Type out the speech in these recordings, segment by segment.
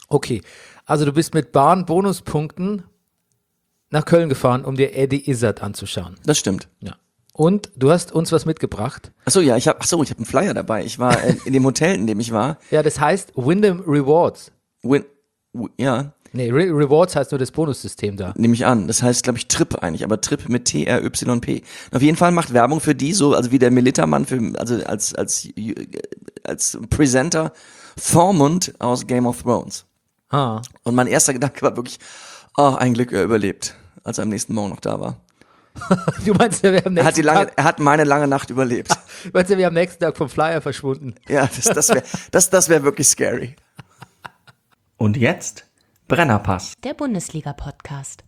Okay, also du bist mit Bahn-Bonuspunkten nach Köln gefahren, um dir Eddie Izzard anzuschauen. Das stimmt. Ja. Und du hast uns was mitgebracht. Achso, ja, ich habe einen Flyer dabei. Ich war in dem Hotel, in dem ich war. Ja, das heißt Wyndham Rewards. Ja. Nee, Rewards heißt nur das Bonussystem da. Nehme ich an. Das heißt, glaube ich, Trip eigentlich, aber Trip mit T-R-Y-P. Auf jeden Fall macht Werbung für die, so, also wie der Militermann, also als Presenter Thormund aus Game of Thrones. Ah. Und mein erster Gedanke war wirklich, ein Glück, er überlebt, als er am nächsten Morgen noch da war. Du meinst ja, wir haben nächsten Tag... Er hat meine lange Nacht überlebt. Du meinst ja, wir haben am nächsten Tag vom Flyer verschwunden. Ja, das wär wirklich scary. Und jetzt Brennerpass. Der Bundesliga-Podcast.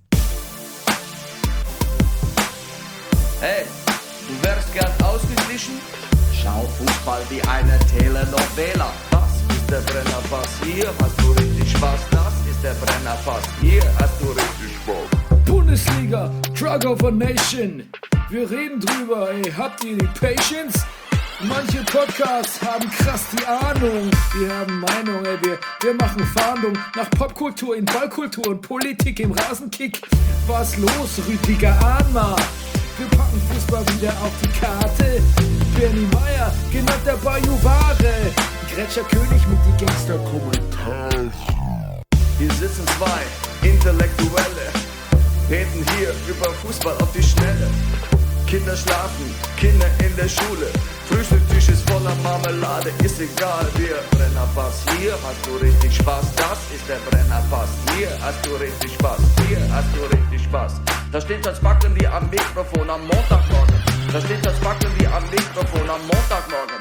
Hey, du wärst gern ausgeglichen? Schau Fußball wie eine Telenovela. Das ist der Brennerpass, hier hast du richtig Spaß. Das ist der Brennerpass, hier hast du richtig Spaß. Bundesliga, Drug of a Nation. Wir reden drüber, ey, habt ihr die Patience? Manche Podcasts haben krass die Ahnung. Wir haben Meinung, ey, wir machen Fahndung nach Popkultur in Ballkultur und Politik im Rasenkick. Was los, Rüdiger Ahnma? Wir packen Fußball wieder auf die Karte. Bernie Meyer, genannt der Bajuware. Gretscher König mit die Gangster-Kommentare. Hier sitzen zwei Intellektuelle, reden hier über Fußball auf die Schnelle. Kinder schlafen, Kinder in der Schule. Frühstücktisch ist voller Marmelade, ist egal, wir Brennerpass. Hier hast du richtig Spaß, das ist der Brennerpass. Hier hast du richtig Spaß, hier hast du richtig Spaß. Da steht das Backen wie am Mikrofon am Montagmorgen. Da steht das Backen wie am Mikrofon am Montagmorgen.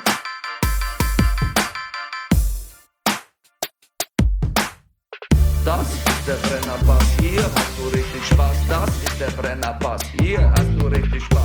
Das ist der Brennerpass, hier hast du richtig Spaß. Das ist der Brennerpass, hier hast du richtig Spaß.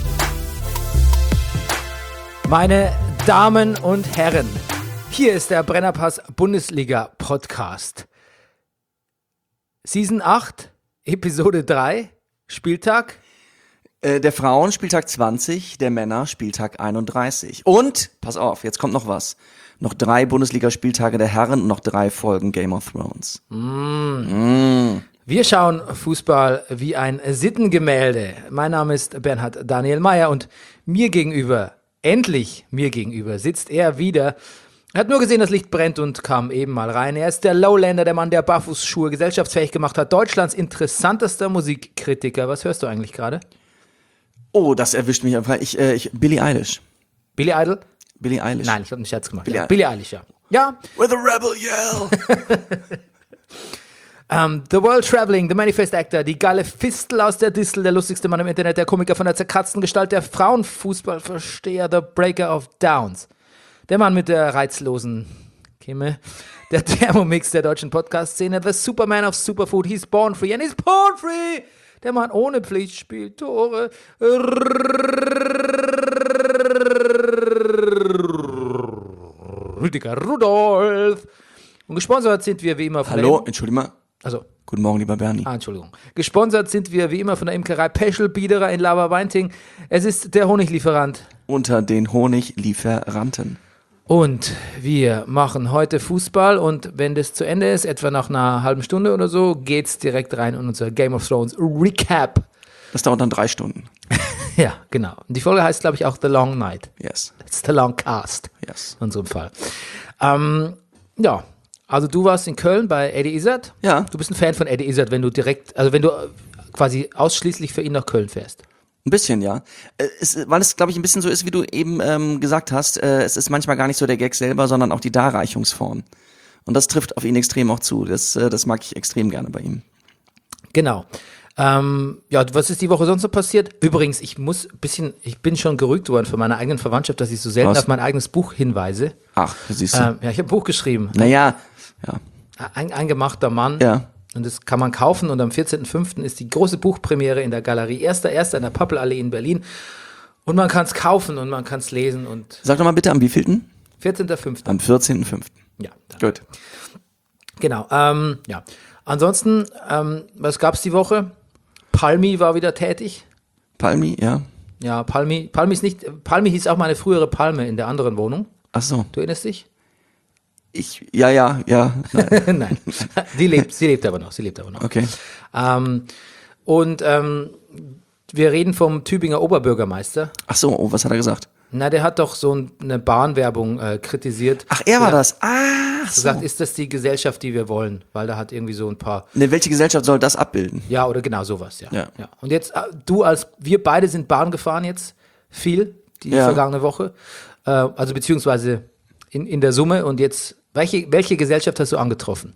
Meine Damen und Herren, hier ist der Brennerpass Bundesliga Podcast. Season 8, Episode 3, Spieltag. Der Frauen Spieltag 20, der Männer Spieltag 31. Und, pass auf, jetzt kommt noch was. Noch 3 Bundesliga-Spieltage der Herren und noch 3 Folgen Game of Thrones. Wir schauen Fußball wie ein Sittengemälde. Mein Name ist Bernhard Daniel Mayer und mir gegenüber sitzt er wieder. Er hat nur gesehen, das Licht brennt und kam eben mal rein. Er ist der Lowlander, der Mann, der Barfußschuhe gesellschaftsfähig gemacht hat. Deutschlands interessantester Musikkritiker. Was hörst du eigentlich gerade? Oh, das erwischt mich einfach. Billie Eilish. Billy Idol? Billie Eilish. Nein, ich habe einen Scherz gemacht. Billie Billie Eilish, ja. Ja. With a rebel yell. The World Traveling, The Manifest Actor, die geile Fistel aus der Distel, der lustigste Mann im Internet, der Komiker von der zerkratzten Gestalt, der Frauenfußballversteher, The Breaker of Downs. Der Mann mit der reizlosen Kimme, der Thermomix der deutschen Podcast-Szene, The Superman of Superfood, he's born free and he's porn free. Der Mann ohne Pflichtspieltore. Rüdiger Rudolph. Und gesponsert sind wir wie immer von Hallo, entschuldige mal. Also. Guten Morgen, lieber Bernie. Entschuldigung. Gesponsert sind wir wie immer von der Imkerei Peschel Biederer in Laberweinting. Es ist der Honiglieferant. Unter den Honiglieferanten. Und wir machen heute Fußball und wenn das zu Ende ist, etwa nach einer halben Stunde oder so, geht's direkt rein in unser Game of Thrones Recap. Das dauert dann 3 Stunden. Ja, genau. Und die Folge heißt, glaube ich, auch The Long Night. Yes. It's the Long Cast. Yes. In unserem Fall. Ja, also du warst in Köln bei Eddie Izzard. Ja. Du bist ein Fan von Eddie Izzard, wenn du quasi ausschließlich für ihn nach Köln fährst. Ein bisschen, ja. Weil es, glaube ich, ein bisschen so ist, wie du eben gesagt hast. Es ist manchmal gar nicht so der Gag selber, sondern auch die Darreichungsform. Und das trifft auf ihn extrem auch zu. Das mag ich extrem gerne bei ihm. Genau. Ja, was ist die Woche sonst so passiert? Übrigens, ich bin schon gerügt worden von meiner eigenen Verwandtschaft, dass ich so selten auf mein eigenes Buch hinweise. Ach, siehst du. Ja, ich habe ein Buch geschrieben. Naja, ja. Ein gemachter Mann. Ja. Und das kann man kaufen und am 14.05. ist die große Buchpremiere in der Galerie 1.1. in der Pappelallee in Berlin. Und man kann es kaufen und man kann es lesen. Und Sag doch mal bitte, am wievielten? 14.05. Am 14.05. Ja. Danke. Gut. Genau. Ja. Ansonsten, was gab's die Woche? Palmi war wieder tätig. Palmi, ja. Ja, Palmi hieß auch meine frühere Palme in der anderen Wohnung. Ach so. Du erinnerst dich? Ja. Nein. Nein, sie lebt aber noch. Okay. Wir reden vom Tübinger Oberbürgermeister. Ach so, was hat er gesagt? Na, der hat doch so eine Bahnwerbung kritisiert. Ach, er war das. Gesagt, ist das die Gesellschaft, die wir wollen? Weil da hat irgendwie so ein paar. Ne, welche Gesellschaft soll das abbilden? Ja, oder genau sowas, ja. Ja. Und jetzt, wir beide sind Bahn gefahren jetzt, viel, die vergangene Woche. Also beziehungsweise in der Summe. Und jetzt, welche Gesellschaft hast du angetroffen?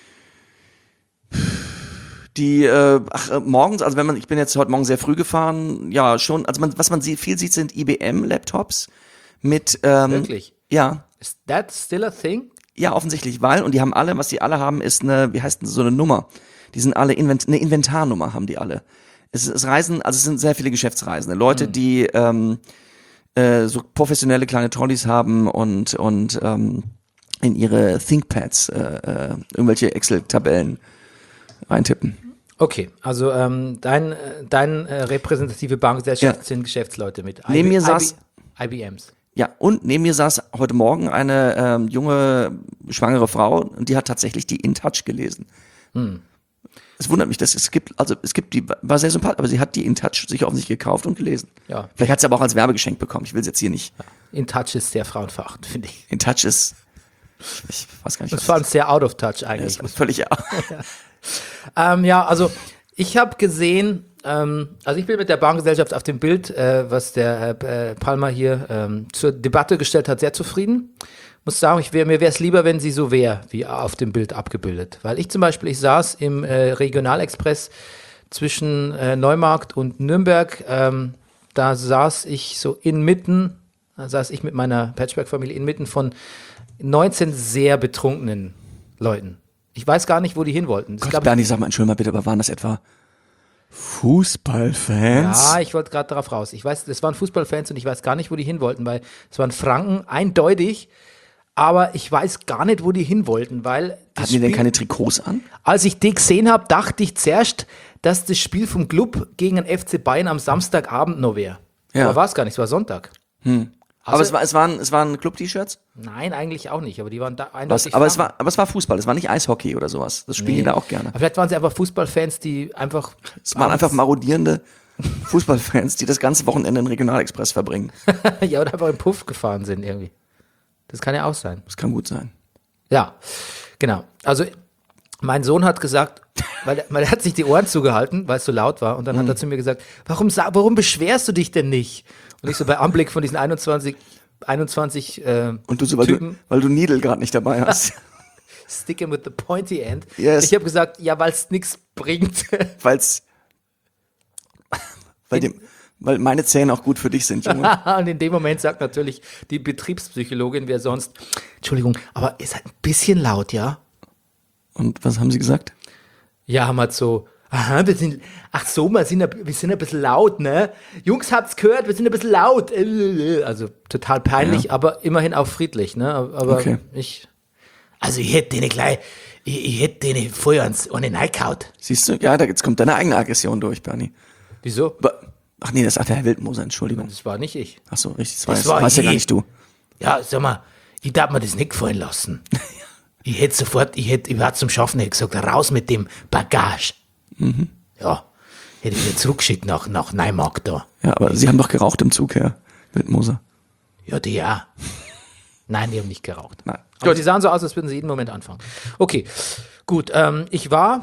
Die, morgens, also ich bin jetzt heute Morgen sehr früh gefahren, ja, schon, also was man viel sieht, sind IBM-Laptops mit, Wirklich? Ja. Is that still a thing? Ja, offensichtlich, und die haben alle, was die alle haben, ist wie heißt denn so eine Nummer? Die sind alle, eine Inventarnummer haben die alle. Es sind sehr viele Geschäftsreisende. Leute, die, so professionelle kleine Trolleys haben und in ihre ThinkPads, irgendwelche Excel-Tabellen reintippen. Okay, also dein repräsentative Bankgesellschaft sind Geschäftsleute mit Neben mir saß IBMs. Ja, und neben mir saß heute Morgen eine junge, schwangere Frau und die hat tatsächlich die InTouch gelesen. Es wundert mich, die war sehr sympathisch, aber sie hat die InTouch sich offensichtlich gekauft und gelesen. Ja. Vielleicht hat sie aber auch als Werbegeschenk bekommen, ich will es jetzt hier nicht. InTouch ist sehr frauenverachtend, finde ich. InTouch ist, ich weiß gar nicht, Das war sehr out of touch eigentlich. ist völlig, Also ich habe gesehen, also ich bin mit der Bahngesellschaft auf dem Bild, was der Palmer hier zur Debatte gestellt hat, sehr zufrieden. Muss sagen, mir wäre es lieber, wenn sie so wäre, wie auf dem Bild abgebildet. Weil ich saß im Regionalexpress zwischen Neumarkt und Nürnberg, da saß ich mit meiner Patchwork-Familie inmitten von 19 sehr betrunkenen Leuten. Ich weiß gar nicht, wo die hin wollten. Bernie, sag mal, entschuldigung mal bitte, aber waren das etwa Fußballfans? Ja, ich wollte gerade darauf raus. Ich weiß, das waren Fußballfans und ich weiß gar nicht, wo die hin wollten, weil es waren Franken, eindeutig, aber ich weiß gar nicht, wo die hin wollten, weil Hatten die denn keine Trikots an? Als ich die gesehen habe, dachte ich zuerst, dass das Spiel vom Club gegen den FC Bayern am Samstagabend noch wäre. Ja. Aber war es gar nicht, es war Sonntag. Aber es waren Club-T-Shirts? Nein, eigentlich auch nicht, aber die waren da eindeutig. Aber es war Fußball, es war nicht Eishockey oder sowas. Das spielen die da auch gerne. Aber vielleicht waren sie einfach Fußballfans, die einfach. Es waren einfach marodierende Fußballfans, die das ganze Wochenende in Regionalexpress verbringen. Ja, oder einfach im Puff gefahren sind irgendwie. Das kann ja auch sein. Das kann gut sein. Ja, genau. Also mein Sohn hat gesagt, weil er hat sich die Ohren zugehalten, weil es so laut war, und dann hat er zu mir gesagt, warum beschwerst du dich denn nicht? Und ich so bei Anblick von diesen 21 Und du so, Typen, weil du Needle gerade nicht dabei hast. sticking with the pointy end. Yes. Ich habe gesagt, ja, weil es nichts bringt. Weil meine Zähne auch gut für dich sind, Junge. Und in dem Moment sagt natürlich die Betriebspsychologin, wer sonst, Entschuldigung, aber ihr seid ein bisschen laut, ja? Und was haben sie gesagt? Ja, haben halt so, wir sind ein bisschen laut, ne? Jungs, habt's gehört, wir sind ein bisschen laut. Also total peinlich, Ja. aber immerhin auch friedlich, ne? Aber Okay. ich hätte denen vorher an den reingehaut. Siehst du? Ja, jetzt kommt deine eigene Aggression durch, Bernie. Wieso? Ach nee, das ist der Herr Wildmoser, Entschuldigung. Das war nicht ich. Ach so, richtig, Das war weiß ja gar ich. nicht du. Ja, sag mal, ich darf mir das nicht gefallen lassen. Ich hätte zum Schaffen gesagt, raus mit dem Bagage. Ja, hätte ich wieder zurückgeschickt nach Neumarkt da. Ja, aber Sie haben doch geraucht im Zug, Herr Wildmoser. Ja, die ja. Nein, die haben nicht geraucht. Nein. Aber Gut. die sahen so aus, als würden sie jeden Moment anfangen. Okay, gut. Ich war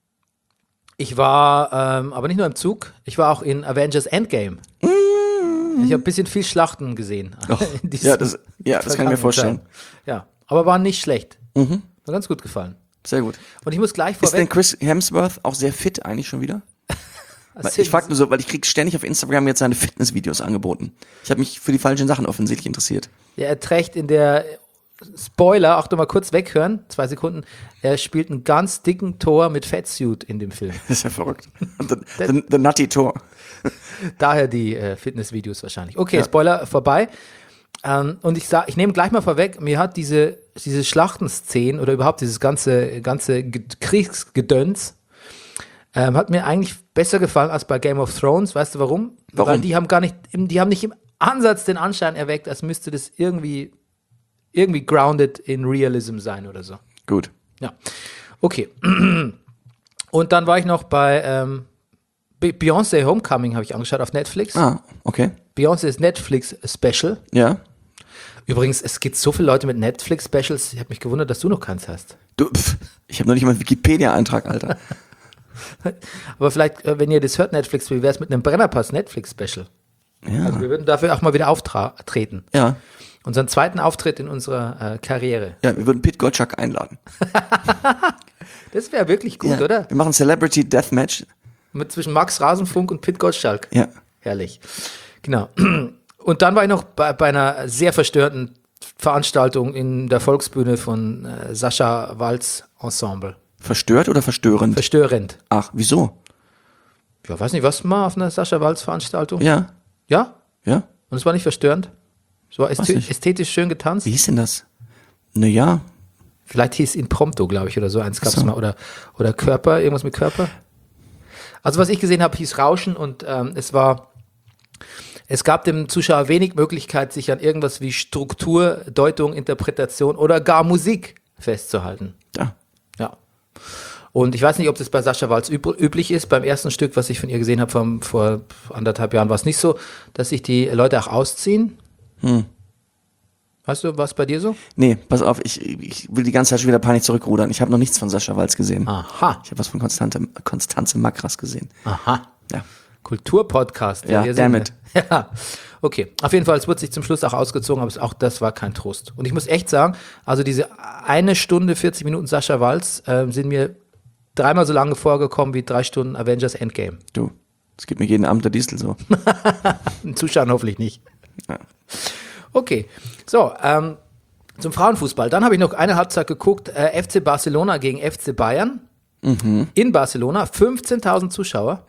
aber nicht nur im Zug, ich war auch in Avengers Endgame. Ich habe ein bisschen viel Schlachten gesehen. in diesem Ja, das kann ich mir vergangenen vorstellen. Zeit. Ja, aber war nicht schlecht. War ganz gut gefallen. Sehr gut. Und ich muss gleich Ist denn vorweg. Chris Hemsworth auch sehr fit eigentlich schon wieder? Erzähl- Ich frage nur so, weil ich krieg ständig auf Instagram jetzt seine Fitnessvideos angeboten. Ich habe mich für die falschen Sachen offensichtlich interessiert. Ja, er trägt in der Spoiler, auch noch mal kurz weghören, 2 Sekunden, er spielt einen ganz dicken Tor mit Fatsuit in dem Film. Das ist ja verrückt. The Nutty Tor. Daher die Fitnessvideos wahrscheinlich. Okay, Ja. Spoiler vorbei. Und ich nehme gleich mal vorweg, mir hat diese Schlachtenszenen oder überhaupt dieses ganze Kriegsgedöns hat mir eigentlich besser gefallen als bei Game of Thrones. Weißt du warum? Warum? Weil die haben nicht im Ansatz den Anschein erweckt, als müsste das irgendwie irgendwie grounded in Realism sein oder so. Gut. Ja, okay. Und dann war ich noch bei Beyoncé Homecoming, habe ich angeschaut auf Netflix. Ah, okay. Beyoncé's Netflix-Special. Ja. Übrigens, es gibt so viele Leute mit Netflix-Specials. Ich habe mich gewundert, dass du noch keins hast. Ich habe noch nicht mal einen Wikipedia-Eintrag, Alter. Aber vielleicht, wenn ihr das hört, Netflix, wie wäre es mit einem Brennerpass Netflix-Special? Ja. Also wir würden dafür auch mal wieder auftreten. Ja. Unseren zweiten Auftritt in unserer Karriere. Ja, wir würden Pete Gottschalk einladen. Das wäre wirklich gut, Ja. oder? Wir machen Celebrity Deathmatch. Mit zwischen Max Rasenfunk und Pit Gottschalk. Ja. Herrlich. Genau. Und dann war ich noch bei einer sehr verstörenden Veranstaltung in der Volksbühne von Sascha Walz Ensemble. Verstört oder verstörend? Verstörend. Ach, wieso? Ja, weiß nicht, was mal auf einer Sascha Walz Veranstaltung? Ja. Ja? Ja. Und es war nicht verstörend? Es war Weiß nicht. ästhetisch schön getanzt? Wie hieß denn das? Naja. Vielleicht hieß Impromptu, glaube ich, oder so. Eins gab es So. mal. Oder Körper, irgendwas mit Körper. Also was ich gesehen habe, hieß Rauschen und es gab dem Zuschauer wenig Möglichkeit, sich an irgendwas wie Struktur, Deutung, Interpretation oder gar Musik festzuhalten. Da. Ja. Und ich weiß nicht, ob das bei Sascha Walz üblich ist. Beim ersten Stück, was ich von ihr gesehen habe, vor 1,5 Jahren, war es nicht so, dass sich die Leute auch ausziehen. Weißt du, was bei dir so? Nee, pass auf, ich will die ganze Zeit schon wieder peinlich zurückrudern. Ich habe noch nichts von Sascha Walz gesehen. Aha. Ich habe was von Konstanze Makras gesehen. Aha. Ja. Kulturpodcast. Ja, hier damn sind wir. Ja, okay. Auf jeden Fall, es wird sich zum Schluss auch ausgezogen, aber auch das war kein Trost. Und ich muss echt sagen, also diese 1 Stunde, 40 Minuten Sascha Walz sind mir 3-mal so lange vorgekommen wie 3 Stunden Avengers Endgame. Du, es gibt mir jeden Abend der Distel so. Den Zuschauern hoffentlich nicht. Ja. Okay, so, zum Frauenfußball. Dann habe ich noch eine Halbzeit geguckt, FC Barcelona gegen FC Bayern. In Barcelona, 15.000 Zuschauer.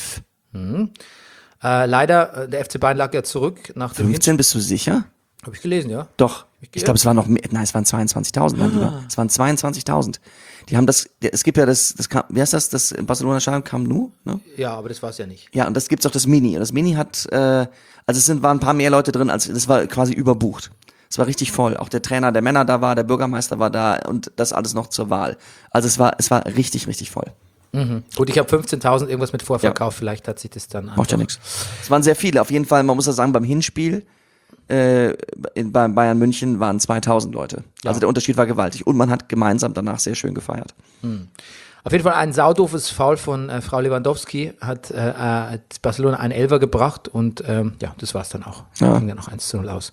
Leider, der FC Bayern lag ja zurück nach dem 15, bist du sicher? Habe ich gelesen, ja. Doch. Ich glaube, es waren noch mehr. Nein, es waren 22.000. mein Lieber. Es waren 22.000. Die haben es gibt ja wie heißt das Barcelona-Stadion Camp Nou, ne? Ja, aber das war es ja nicht. Ja, und das gibt's auch das Mini. Und das Mini hat, waren ein paar mehr Leute drin, das war quasi überbucht. Es war richtig voll. Auch der Trainer der Männer da war, der Bürgermeister war da und das alles noch zur Wahl. Also es war richtig, richtig voll. Gut, ich habe 15.000 irgendwas mit Vorverkauf, vielleicht hat sich das dann Macht ja nichts. Es waren sehr viele. Auf jeden Fall, man muss ja sagen, beim Hinspiel beim Bayern München waren 2.000 Leute. Ja. Also der Unterschied war gewaltig. Und man hat gemeinsam danach sehr schön gefeiert. Auf jeden Fall ein saudoofes Foul von Frau Lewandowski hat Barcelona einen Elfer gebracht und das war's dann auch. Ja. Ging dann noch 1:0 aus.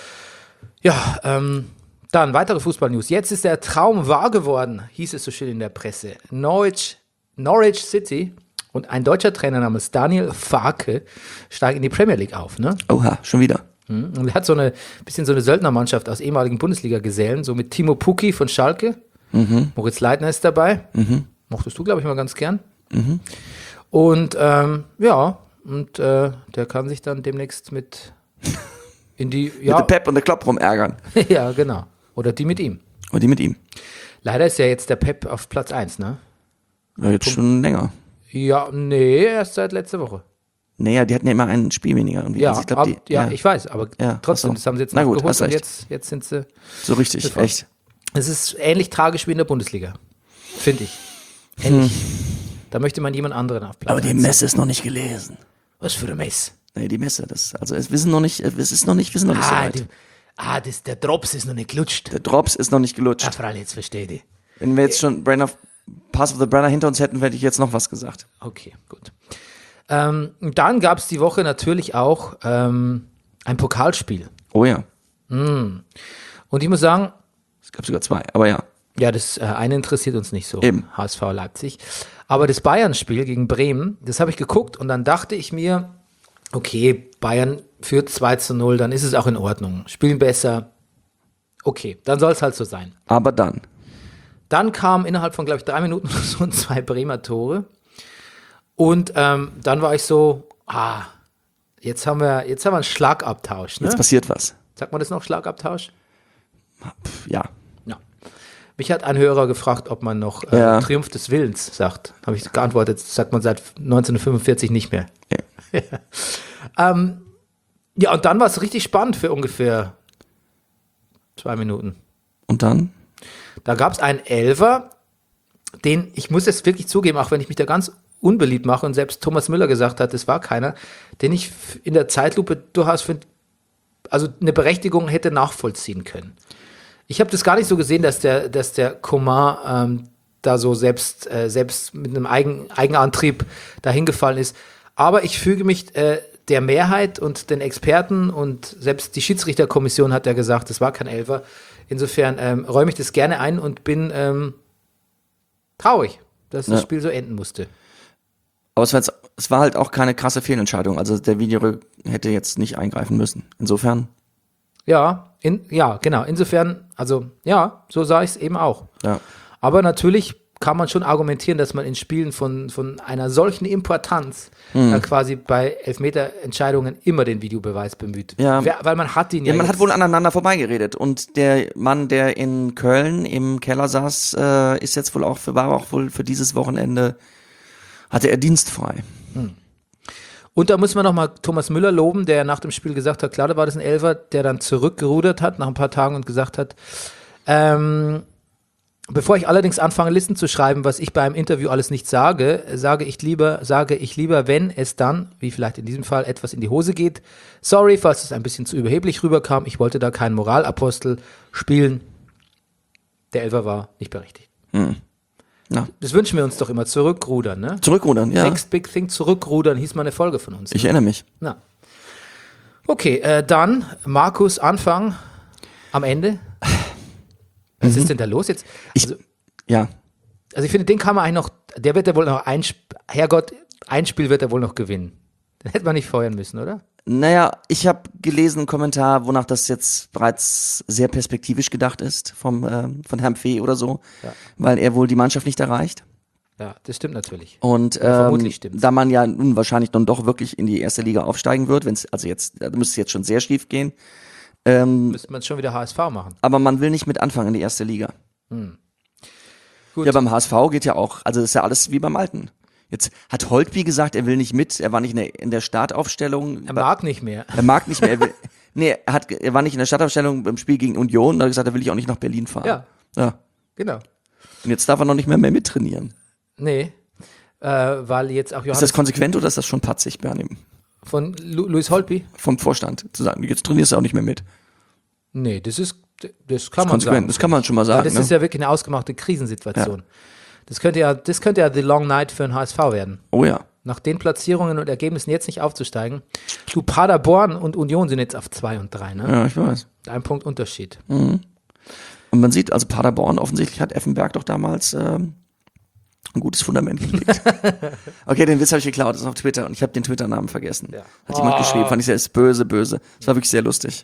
Ja, dann weitere Fußball-News. Jetzt ist der Traum wahr geworden, hieß es so schön in der Presse. Norwich City und ein deutscher Trainer namens Daniel Farke steigen in die Premier League auf, ne? Oha, schon wieder. Und er hat so eine Söldnermannschaft aus ehemaligen Bundesliga-Gesellen, so mit Timo Pukki von Schalke, Moritz Leitner ist dabei, mochtest du, glaube ich, mal ganz gern. Und der kann sich dann demnächst mit in die, Mit der Pep und der Klopp rumärgern. ja, genau. Oder die mit ihm. Und die mit ihm. Leider ist ja jetzt der Pep auf Platz 1, ne? Ja, jetzt schon länger. Ja, nee, erst seit letzter Woche. Naja, die hatten ja immer ein Spiel weniger. Irgendwie. Ja, Also ich glaub, ich weiß, aber Ja, trotzdem, ach so. das haben sie jetzt Na gut, nachgeholt hast und recht. jetzt sind sie. So richtig, Bevor- echt. Es ist ähnlich tragisch wie in der Bundesliga, finde ich. Ähnlich. Da möchte man jemand anderen auf Platz Aber die 1 Messe ist noch nicht gelesen. Was für eine Messe? Nee, die Messe, wir sind noch nicht so weit. Der Drops ist noch nicht gelutscht. Der Drops ist noch nicht gelutscht. Ja, Freilich, jetzt verstehe ich. Wenn wir jetzt schon Pass of the Brenner hinter uns hätten, hätte ich jetzt noch was gesagt. Okay, gut. Dann gab es die Woche natürlich auch ein Pokalspiel. Oh ja, Und ich muss sagen, es gab sogar 2, aber ja. ja, das eine interessiert uns nicht so, Eben. HSV Leipzig. Aber das Bayern-Spiel gegen Bremen, das habe ich geguckt und dann dachte ich mir, okay, Bayern führt 2:0, dann ist es auch in Ordnung. Spielen besser. Okay, dann soll es halt so sein. Aber dann. Dann kam innerhalb von, glaube ich, 3 Minuten oder so 2 Bremer Tore. Und dann war ich so, jetzt haben wir einen Schlagabtausch. Ne? Jetzt passiert was. Sagt man das noch, Schlagabtausch? Ja. Ja. Mich hat ein Hörer gefragt, ob man noch Ja. Triumph des Willens sagt. Habe ich geantwortet, das sagt man seit 1945 nicht mehr. Ja. Ja, und dann war es richtig spannend für ungefähr 2 Minuten. Und dann? Da gab es einen Elfer, den, ich muss es wirklich zugeben, auch wenn ich mich da ganz unbeliebt mache und selbst Thomas Müller gesagt hat, das war keiner, den ich in der Zeitlupe durchaus also eine Berechtigung hätte nachvollziehen können. Ich habe das gar nicht so gesehen, dass der Coman da so selbst mit einem Eigenantrieb dahin gefallen ist. Aber ich füge mich der Mehrheit und den Experten und selbst die Schiedsrichterkommission hat ja gesagt, das war kein Elfer. Insofern räume ich das gerne ein und bin traurig, dass das Spiel so enden musste. Aber es war halt auch keine krasse Fehlentscheidung. Also der Video hätte jetzt nicht eingreifen müssen. Insofern. Ja, genau. Insofern, also ja, so sah ich es eben auch. Ja. Aber natürlich kann man schon argumentieren, dass man in Spielen von einer solchen Importanz quasi bei Elfmeterentscheidungen immer den Videobeweis bemüht. Ja. Weil man hat ihn ja. Ja, man jetzt. hat wohl aneinander vorbeigeredet. Und der Mann, der in Köln im Keller saß, ist jetzt wohl war auch wohl für dieses Wochenende, hatte er dienstfrei. Und da muss man nochmal Thomas Müller loben, der nach dem Spiel gesagt hat, klar, da war das ein Elfer, der dann zurückgerudert hat nach ein paar Tagen und gesagt hat, bevor ich allerdings anfange, Listen zu schreiben, was ich beim Interview alles nicht sage, sage ich lieber, wenn es dann, wie vielleicht in diesem Fall, etwas in die Hose geht. Sorry, falls es ein bisschen zu überheblich rüberkam. Ich wollte da keinen Moralapostel spielen. Der Elfer war nicht berechtigt. Ja. Das wünschen wir uns doch immer, zurückrudern, ne? Zurückrudern, ja. Next Big Thing, zurückrudern, hieß mal eine Folge von uns. Ich erinnere mich. Na. Okay, dann Markus Anfang am Ende. Was ist denn da los jetzt? Ja. Also ich finde, den kann man eigentlich noch, der wird ja wohl noch ein Spiel wird er wohl noch gewinnen. Den hätte man nicht feuern müssen, oder? Naja, ich habe gelesen einen Kommentar, wonach das jetzt bereits sehr perspektivisch gedacht ist von Herrn Fee oder so, weil er wohl die Mannschaft nicht erreicht. Ja, das stimmt natürlich. Und Vermutlich stimmt's. da man ja nun wahrscheinlich dann doch wirklich in die erste Liga aufsteigen wird, da müsste es jetzt schon sehr schief gehen. Müsste man schon wieder HSV machen. Aber man will nicht mit anfangen in die erste Liga. Gut. Ja, beim HSV geht ja auch, also ist ja alles wie beim Alten. Jetzt hat Holtby gesagt, er will nicht mit, er war nicht in der Startaufstellung. Er mag nicht mehr. Er mag nicht mehr. Er war nicht in der Startaufstellung beim Spiel gegen Union, da hat er gesagt, da will ich auch nicht nach Berlin fahren. Ja. Genau. Und jetzt darf er noch nicht mehr mittrainieren. Nee, weil jetzt auch Johannes Ist das konsequent oder ist das schon patzig, Bernie? von Luis Holtby? Vom Vorstand zu sagen, jetzt trainierst du auch nicht mehr mit. Nee, das kann Das man konsequent, sagen. das kann man schon mal Weil sagen. das ist ja wirklich eine ausgemachte Krisensituation. Das könnte ja the long night für den HSV werden. Oh ja. Nach den Platzierungen und Ergebnissen jetzt nicht aufzusteigen. Du, Paderborn und Union sind jetzt auf 2 und 3, ne? Ja, ich weiß. 1 Punkt Unterschied. Und man sieht, also Paderborn, offensichtlich hat Effenberg doch damals ein gutes Fundament gelegt. Okay, den Witz habe ich geklaut, das ist auf Twitter und ich habe den Twitter-Namen vergessen. Ja. Hat jemand geschrieben, fand ich sehr, ist böse. Das war wirklich sehr lustig.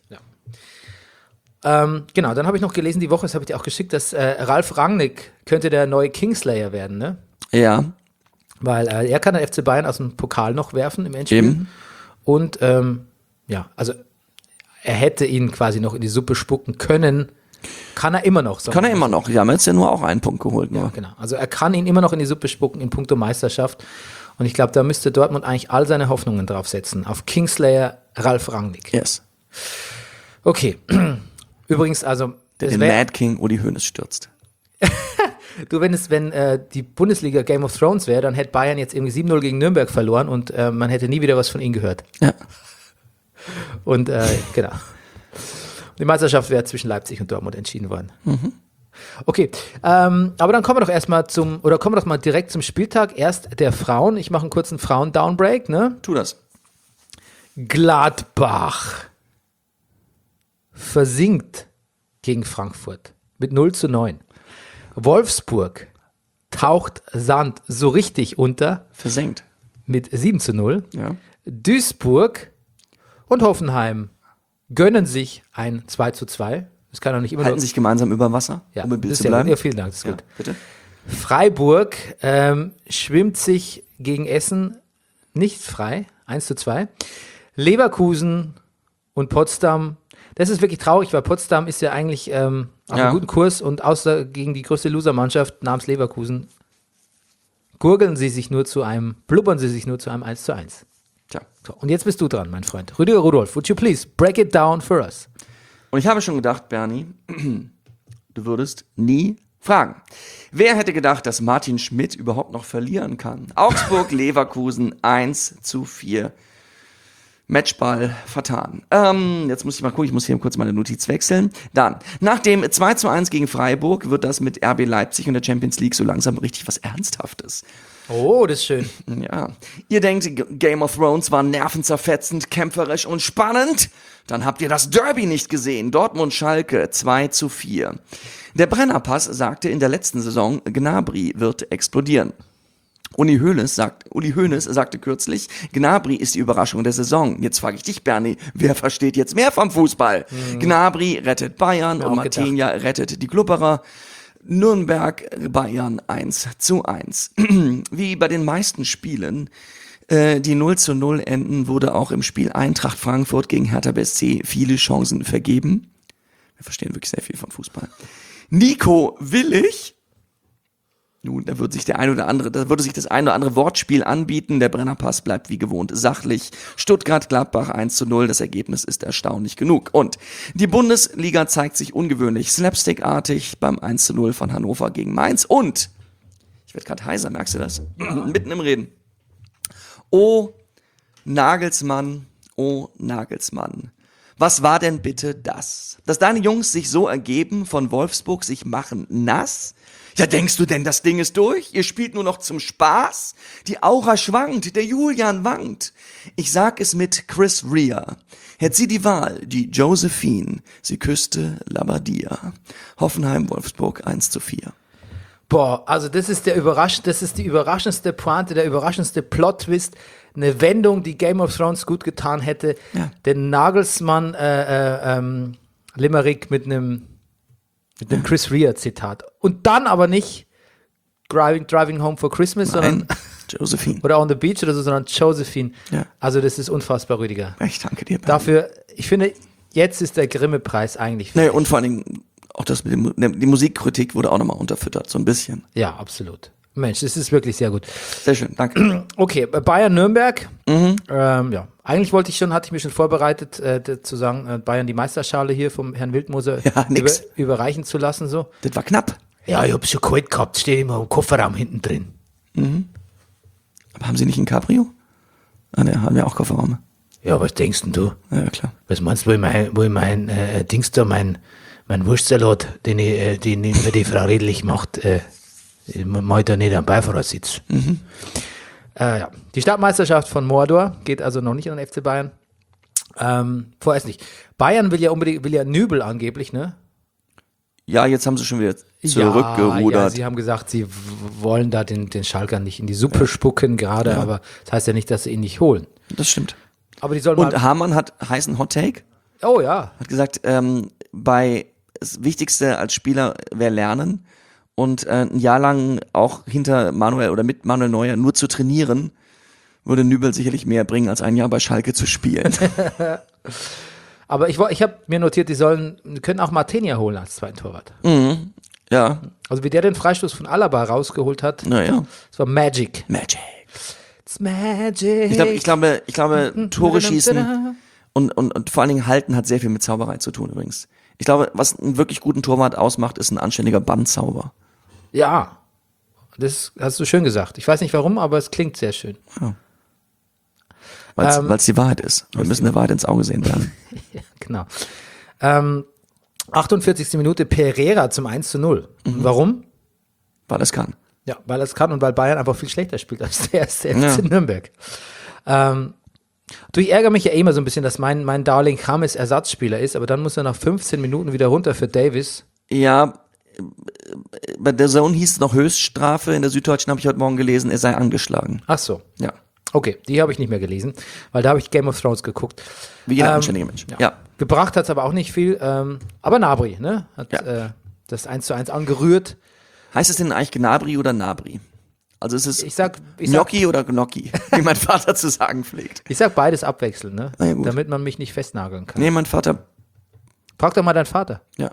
Genau, dann habe ich noch gelesen die Woche, das habe ich dir auch geschickt, dass Ralf Rangnick könnte der neue Kingslayer werden, ne? Ja, Weil er kann den FC Bayern aus dem Pokal noch werfen im Endspiel. eben. Und also er hätte ihn quasi noch in die Suppe spucken können. Kann er immer noch. Kann er immer noch. Die haben jetzt ja nur auch einen Punkt geholt. Ja, Nur. genau. Also er kann ihn immer noch in die Suppe spucken in puncto Meisterschaft. Und ich glaube, da müsste Dortmund eigentlich all seine Hoffnungen drauf setzen. Auf Kingslayer Ralf Rangnick. Yes. Okay. Übrigens, also Den Mad King Uli Hoeneß stürzt. du, wenn die Bundesliga Game of Thrones wäre, dann hätte Bayern jetzt irgendwie 7-0 gegen Nürnberg verloren und man hätte nie wieder was von ihnen gehört. Ja. Und genau. Die Meisterschaft wäre zwischen Leipzig und Dortmund entschieden worden. Okay, aber dann kommen wir doch mal direkt zum Spieltag. Erst der Frauen. Ich mache einen kurzen Frauen-Downbreak, ne? Tu das. Gladbach versinkt gegen Frankfurt mit 0:9. Wolfsburg taucht Sand so richtig unter Versenkt. mit 7:0. Ja. Duisburg und Hoffenheim gönnen sich ein 2:2. Das kann doch nicht immer Halten sich gemeinsam über Wasser, ja, um im Bild das ist zu bleiben. Ja, vielen Dank, das ist gut. Bitte. Freiburg schwimmt sich gegen Essen nicht frei, 1:2. Leverkusen und Potsdam, das ist wirklich traurig, weil Potsdam ist ja eigentlich auf einem guten Kurs und außer gegen die größte Losermannschaft namens Leverkusen blubbern sie sich nur zu einem 1:1. Tja. So, und jetzt bist du dran, mein Freund. Rüdiger Rudolph, would you please break it down for us? Und ich habe schon gedacht, Bernie, du würdest nie fragen. Wer hätte gedacht, dass Martin Schmidt überhaupt noch verlieren kann? Augsburg-Leverkusen 1:4. Matchball vertan. Jetzt muss ich mal gucken, ich muss hier kurz meine Notiz wechseln. Dann, nach dem 2:1 gegen Freiburg wird das mit RB Leipzig und der Champions League so langsam richtig was Ernsthaftes. Oh, das ist schön. Ja. Ihr denkt, Game of Thrones war nervenzerfetzend, kämpferisch und spannend? Dann habt ihr das Derby nicht gesehen. Dortmund-Schalke 2:4. Der Brennerpass sagte in der letzten Saison, Gnabry wird explodieren. Uli Hoeneß sagte kürzlich, Gnabry ist die Überraschung der Saison. Jetzt frage ich dich, Bernie, wer versteht jetzt mehr vom Fußball? Gnabry rettet Bayern und Martinia rettet die Glubberer. Nürnberg, Bayern 1:1. Wie bei den meisten Spielen, die 0:0 enden, wurde auch im Spiel Eintracht Frankfurt gegen Hertha BSC viele Chancen vergeben. Wir verstehen wirklich sehr viel von Fußball. Nico Willig. Nun, da würde sich das ein oder andere Wortspiel anbieten. Der Brennerpass bleibt wie gewohnt sachlich. Stuttgart-Gladbach 1:0. Das Ergebnis ist erstaunlich genug. Und die Bundesliga zeigt sich ungewöhnlich slapstickartig beim 1:0 von Hannover gegen Mainz. Und, ich werde gerade heiser, merkst du das? Mitten im Reden. Oh, Nagelsmann. Was war denn bitte das? Dass deine Jungs sich so ergeben, von Wolfsburg sich machen nass? Ja, denkst du denn, das Ding ist durch? Ihr spielt nur noch zum Spaß? Die Aura schwankt, der Julian wankt. Ich sag es mit Chris Rea. Hätte sie die Wahl, die Josephine, sie küsste Labadia. Hoffenheim, Wolfsburg 1:4. Boah, also das ist die überraschendste Pointe, der überraschendste Plot-Twist. Eine Wendung, die Game of Thrones gut getan hätte. Ja. Den Nagelsmann Limerick mit einem Chris Rea-Zitat. Und dann aber nicht Driving Home for Christmas, sondern Josephine. Oder On the Beach oder so, sondern Josephine. Ja. Also das ist unfassbar, Rüdiger. Ich danke dir. Dafür, ich finde, jetzt ist der Grimme-Preis eigentlich. Nee, und vor allen Dingen auch das mit die Musikkritik wurde auch nochmal unterfüttert, so ein bisschen. Ja, absolut. Mensch, das ist wirklich sehr gut. Sehr schön, danke. Okay, Bayern-Nürnberg. Ja, eigentlich hatte ich mich schon vorbereitet, zu sagen, Bayern die Meisterschale hier vom Herrn Wildmoser überreichen zu lassen. So. Das war knapp. Ja, ich hab's schon kalt gehabt, steht immer im Kofferraum hinten drin. Aber haben Sie nicht ein Cabrio? Ah, ne, haben wir auch Kofferraum. Ja, was denkst denn du? Ja, klar. Was meinst du, wo ich mein Dings da, mein Wurstsalat, den mir die Frau Redlich macht, mach ich da nicht am Beifahrersitz. Ja. Die Stadtmeisterschaft von Mordor geht also noch nicht an den FC Bayern. Vorerst nicht. Bayern will ja Nübel angeblich, ne? Ja, jetzt haben sie schon wieder zurückgerudert. Ja, sie haben gesagt, sie wollen da den Schalkern nicht in die Suppe spucken gerade, aber das heißt ja nicht, dass sie ihn nicht holen. Das stimmt. Aber die sollen Und Hamann hat heißen Hot Take. Oh ja. Hat gesagt, das Wichtigste als Spieler wäre Lernen und ein Jahr lang auch hinter Manuel oder mit Manuel Neuer nur zu trainieren, würde Nübel sicherlich mehr bringen, als ein Jahr bei Schalke zu spielen. Aber ich habe mir notiert, die können auch Martinia holen als zweiten Torwart. Ja. Also wie der den Freistoß von Alaba rausgeholt hat, Naja. das war Magic. It's Magic. Ich glaube, Tore schießen und vor allen Dingen halten hat sehr viel mit Zauberei zu tun übrigens. Ich glaube, was einen wirklich guten Torwart ausmacht, ist ein anständiger Bandzauber. Ja, das hast du schön gesagt. Ich weiß nicht warum, aber es klingt sehr schön. Ja. Weil es die Wahrheit ist. Wir müssen der Wahrheit ins Auge sehen werden. Ja, genau. 48. Minute Pereira zum 1:0. Warum? Weil es kann. Ja, weil er es kann und weil Bayern einfach viel schlechter spielt als der erste FC Nürnberg. Ich ärgere mich ja immer so ein bisschen, dass mein Darling James Ersatzspieler ist, aber dann muss er nach 15 Minuten wieder runter für Davis. Ja, bei der Zone hieß es noch Höchststrafe. In der Süddeutschen habe ich heute Morgen gelesen, er sei angeschlagen. Ach so. Ja. Okay, die habe ich nicht mehr gelesen, weil da habe ich Game of Thrones geguckt. Wie jeder anständige Mensch. Ja. Gebracht hat es aber auch nicht viel. Aber Gnabry, ne? Hat das 1:1 angerührt. Heißt es denn eigentlich Gnabry oder Nabri? Also ist es Ich sag Gnocchi oder Gnocchi, wie mein Vater zu sagen pflegt. Ich sag beides abwechselnd, ne? Na ja, gut. Damit man mich nicht festnageln kann. Nee, mein Vater. Frag doch mal deinen Vater. Ja.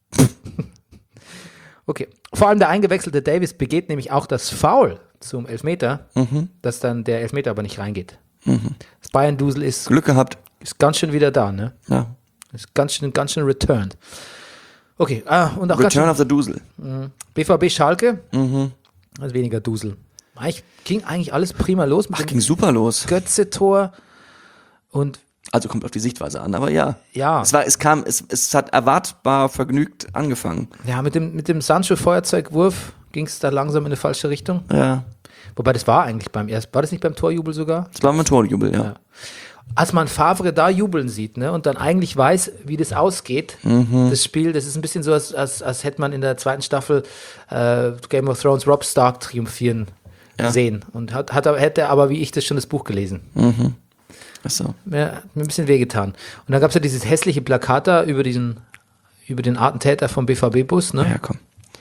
Okay. Vor allem der eingewechselte Davis begeht nämlich auch das Foul zum Elfmeter, dass dann der Elfmeter aber nicht reingeht. Das Bayern-Dusel ist Glück gehabt. ganz schön wieder da, ne? Ja. Das ist ganz schön returned. Okay, und auch Return ganz of the Dusel. schön BVB Schalke. Also weniger Dusel. Ging eigentlich alles prima los mit Ging super los. Götze-Tor und Also kommt auf die Sichtweise an, aber ja. ja. Es hat erwartbar vergnügt angefangen. Ja, mit dem Sancho-Feuerzeugwurf ging es da langsam in eine falsche Richtung. Ja. Wobei das war eigentlich war das nicht beim Torjubel sogar? Das war mein Torjubel, ja. Ja. Als man Favre da jubeln sieht, ne, und dann eigentlich weiß, wie das ausgeht, das Spiel, das ist ein bisschen so, als hätte man in der zweiten Staffel Game of Thrones Robb Stark triumphieren sehen. Und hätte aber, wie ich das schon, das Buch gelesen. Achso. Mir hat mir ein bisschen wehgetan. Und dann gab es ja dieses hässliche Plakat da über den Attentäter vom BVB-Bus, ne? Ja, komm.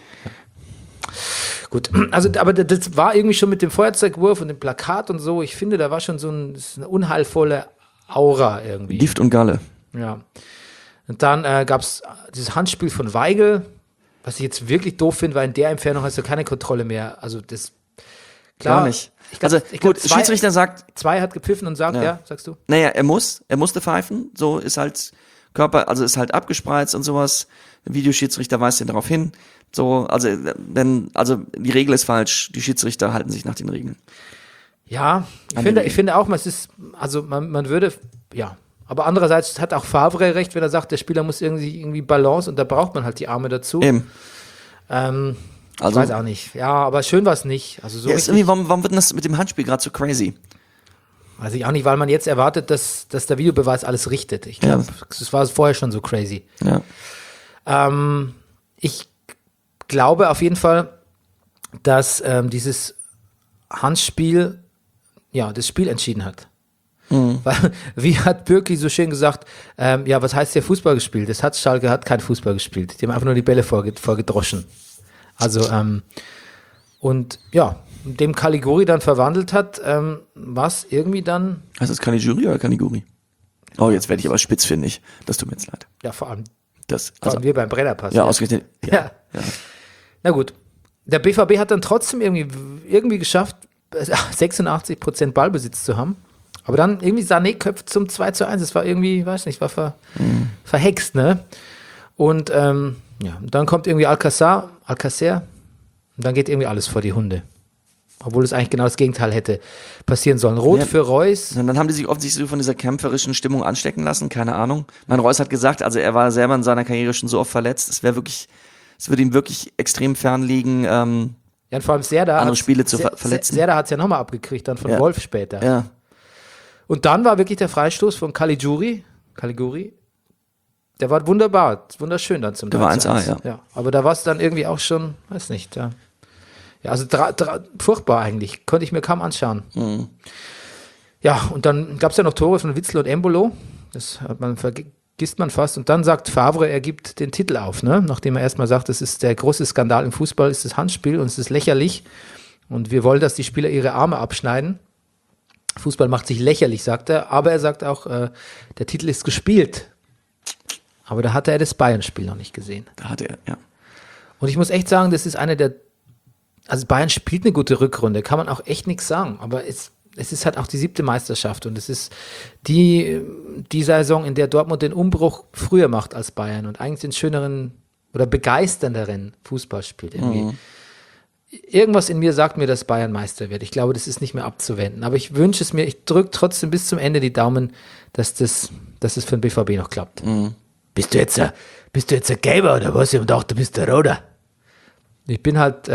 Gut, also, aber das war irgendwie schon mit dem Feuerzeugwurf und dem Plakat und so, ich finde, da war schon eine unheilvolle Aura irgendwie. Gift und Galle. Ja. Und dann gab es dieses Handspiel von Weigl, was ich jetzt wirklich doof finde, weil in der Entfernung hast du keine Kontrolle mehr. Also das, klar. Gar nicht. Ich glaub, Also gut, Schiedsrichter sagt, 2 hat gepfiffen und sagt, ja, sagst du? naja, er musste pfeifen, so ist halt ist halt abgespreizt und sowas. Der Videoschiedsrichter weist ihn darauf hin. So, also die Regel ist falsch, die Schiedsrichter halten sich nach den Regeln. Ja, ich finde auch, man würde, ja, aber andererseits hat auch Favre recht, wenn er sagt, der Spieler muss irgendwie Balance und da braucht man halt die Arme dazu. Eben. Ich weiß auch nicht. Ja, aber schön war es nicht. Also so Ja, ist richtig, irgendwie, warum wird denn das mit dem Handspiel gerade so crazy? weiß ich auch nicht, weil man jetzt erwartet, dass der Videobeweis alles richtet. Ich glaube, das war vorher schon so crazy. Ja. Ich glaube auf jeden Fall, dass dieses Handspiel das Spiel entschieden hat. Weil, wie hat Bürki so schön gesagt, was heißt hier Fußball gespielt? Schalke hat kein Fußball gespielt. Die haben einfach nur die Bälle vorgedroschen. Also, und ja, dem Caligiuri dann verwandelt hat, was irgendwie dann, Heißt das Caligiuri oder Caliguri? Oh, jetzt werde ich aber spitzfindig. Das tut mir jetzt leid. ja, vor allem Das, wir beim Brennerpass. ja, ausgerechnet. Ja. Na gut. Der BVB hat dann trotzdem irgendwie geschafft, 86% Ballbesitz zu haben. Aber dann irgendwie Sané köpft zum 2:1. Das war irgendwie, weiß nicht, war verhext, ne? Und dann kommt irgendwie Alcacer und dann geht irgendwie alles vor die Hunde. Obwohl es eigentlich genau das Gegenteil hätte passieren sollen. Rot für Reus. Und dann haben die sich offensichtlich so von dieser kämpferischen Stimmung anstecken lassen, keine Ahnung. Mein Reus hat gesagt, also er war selber in seiner Karriere schon so oft verletzt, es würde ihm wirklich extrem fern liegen, Ja, und vor allem Serda andere Spiele zu verletzen. Serda hat es ja nochmal abgekriegt, dann von Wolf später. Ja. Und dann war wirklich der Freistoß von Caligiuri. Der war wunderschön dann zum Der war 3:1. 1A, ja. Aber da war es dann irgendwie auch schon, weiß nicht, ja. Ja, also furchtbar eigentlich. Konnte ich mir kaum anschauen. Ja, und dann gab es ja noch Tore von Witsel und Embolo. Das vergisst man fast. Und dann sagt Favre, er gibt den Titel auf, ne? Nachdem er erstmal sagt, das ist der große Skandal im Fußball, ist das Handspiel und es ist lächerlich. Und wir wollen, dass die Spieler ihre Arme abschneiden. Fußball macht sich lächerlich, sagt er. Aber er sagt auch, der Titel ist gespielt. Aber da hatte er das Bayern-Spiel noch nicht gesehen. Da hat er, ja. Und ich muss echt sagen, das ist also Bayern spielt eine gute Rückrunde, kann man auch echt nichts sagen. Aber es ist halt auch die 7. Meisterschaft und es ist die Saison, in der Dortmund den Umbruch früher macht als Bayern und eigentlich den schöneren oder begeisternderen Fußball spielt irgendwie. Irgendwas in mir sagt mir, dass Bayern Meister wird. Ich glaube, das ist nicht mehr abzuwenden. Aber ich wünsche es mir, ich drücke trotzdem bis zum Ende die Daumen, dass es für den BVB noch klappt. Bist du jetzt ein Gelber oder was? Ich dachte, du bist der Roter. Ich bin halt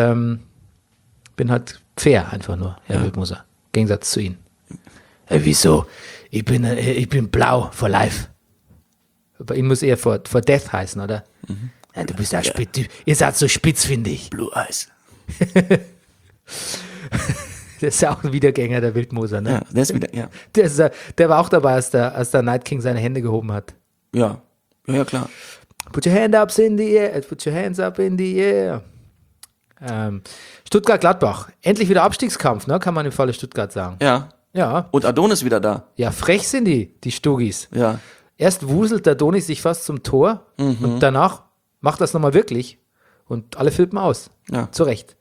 fair einfach nur, Herr Wildmoser. Im Gegensatz zu Ihnen. Wieso? Ich bin blau for life. Bei Ihnen muss eher for death heißen, oder? Ja, du bist ja spitz. Ihr seid so spitz, finde ich. Blue Eyes. Das ist ja auch ein Wiedergänger, der Wildmoser, ne? Ja, der ist wieder, ja. Der war auch dabei, als der Night King seine Hände gehoben hat. Ja. Ja, klar. Put your hands up in the air, put your hands up in the air. Stuttgart-Gladbach. Endlich wieder Abstiegskampf, ne? Kann man im Falle Stuttgart sagen. Ja. Ja. Und Adonis wieder da. Ja, frech sind die Stugis. Ja. Erst wuselt der Adonis sich fast zum Tor und danach macht das nochmal wirklich und alle flippen aus. Ja. Zu Recht.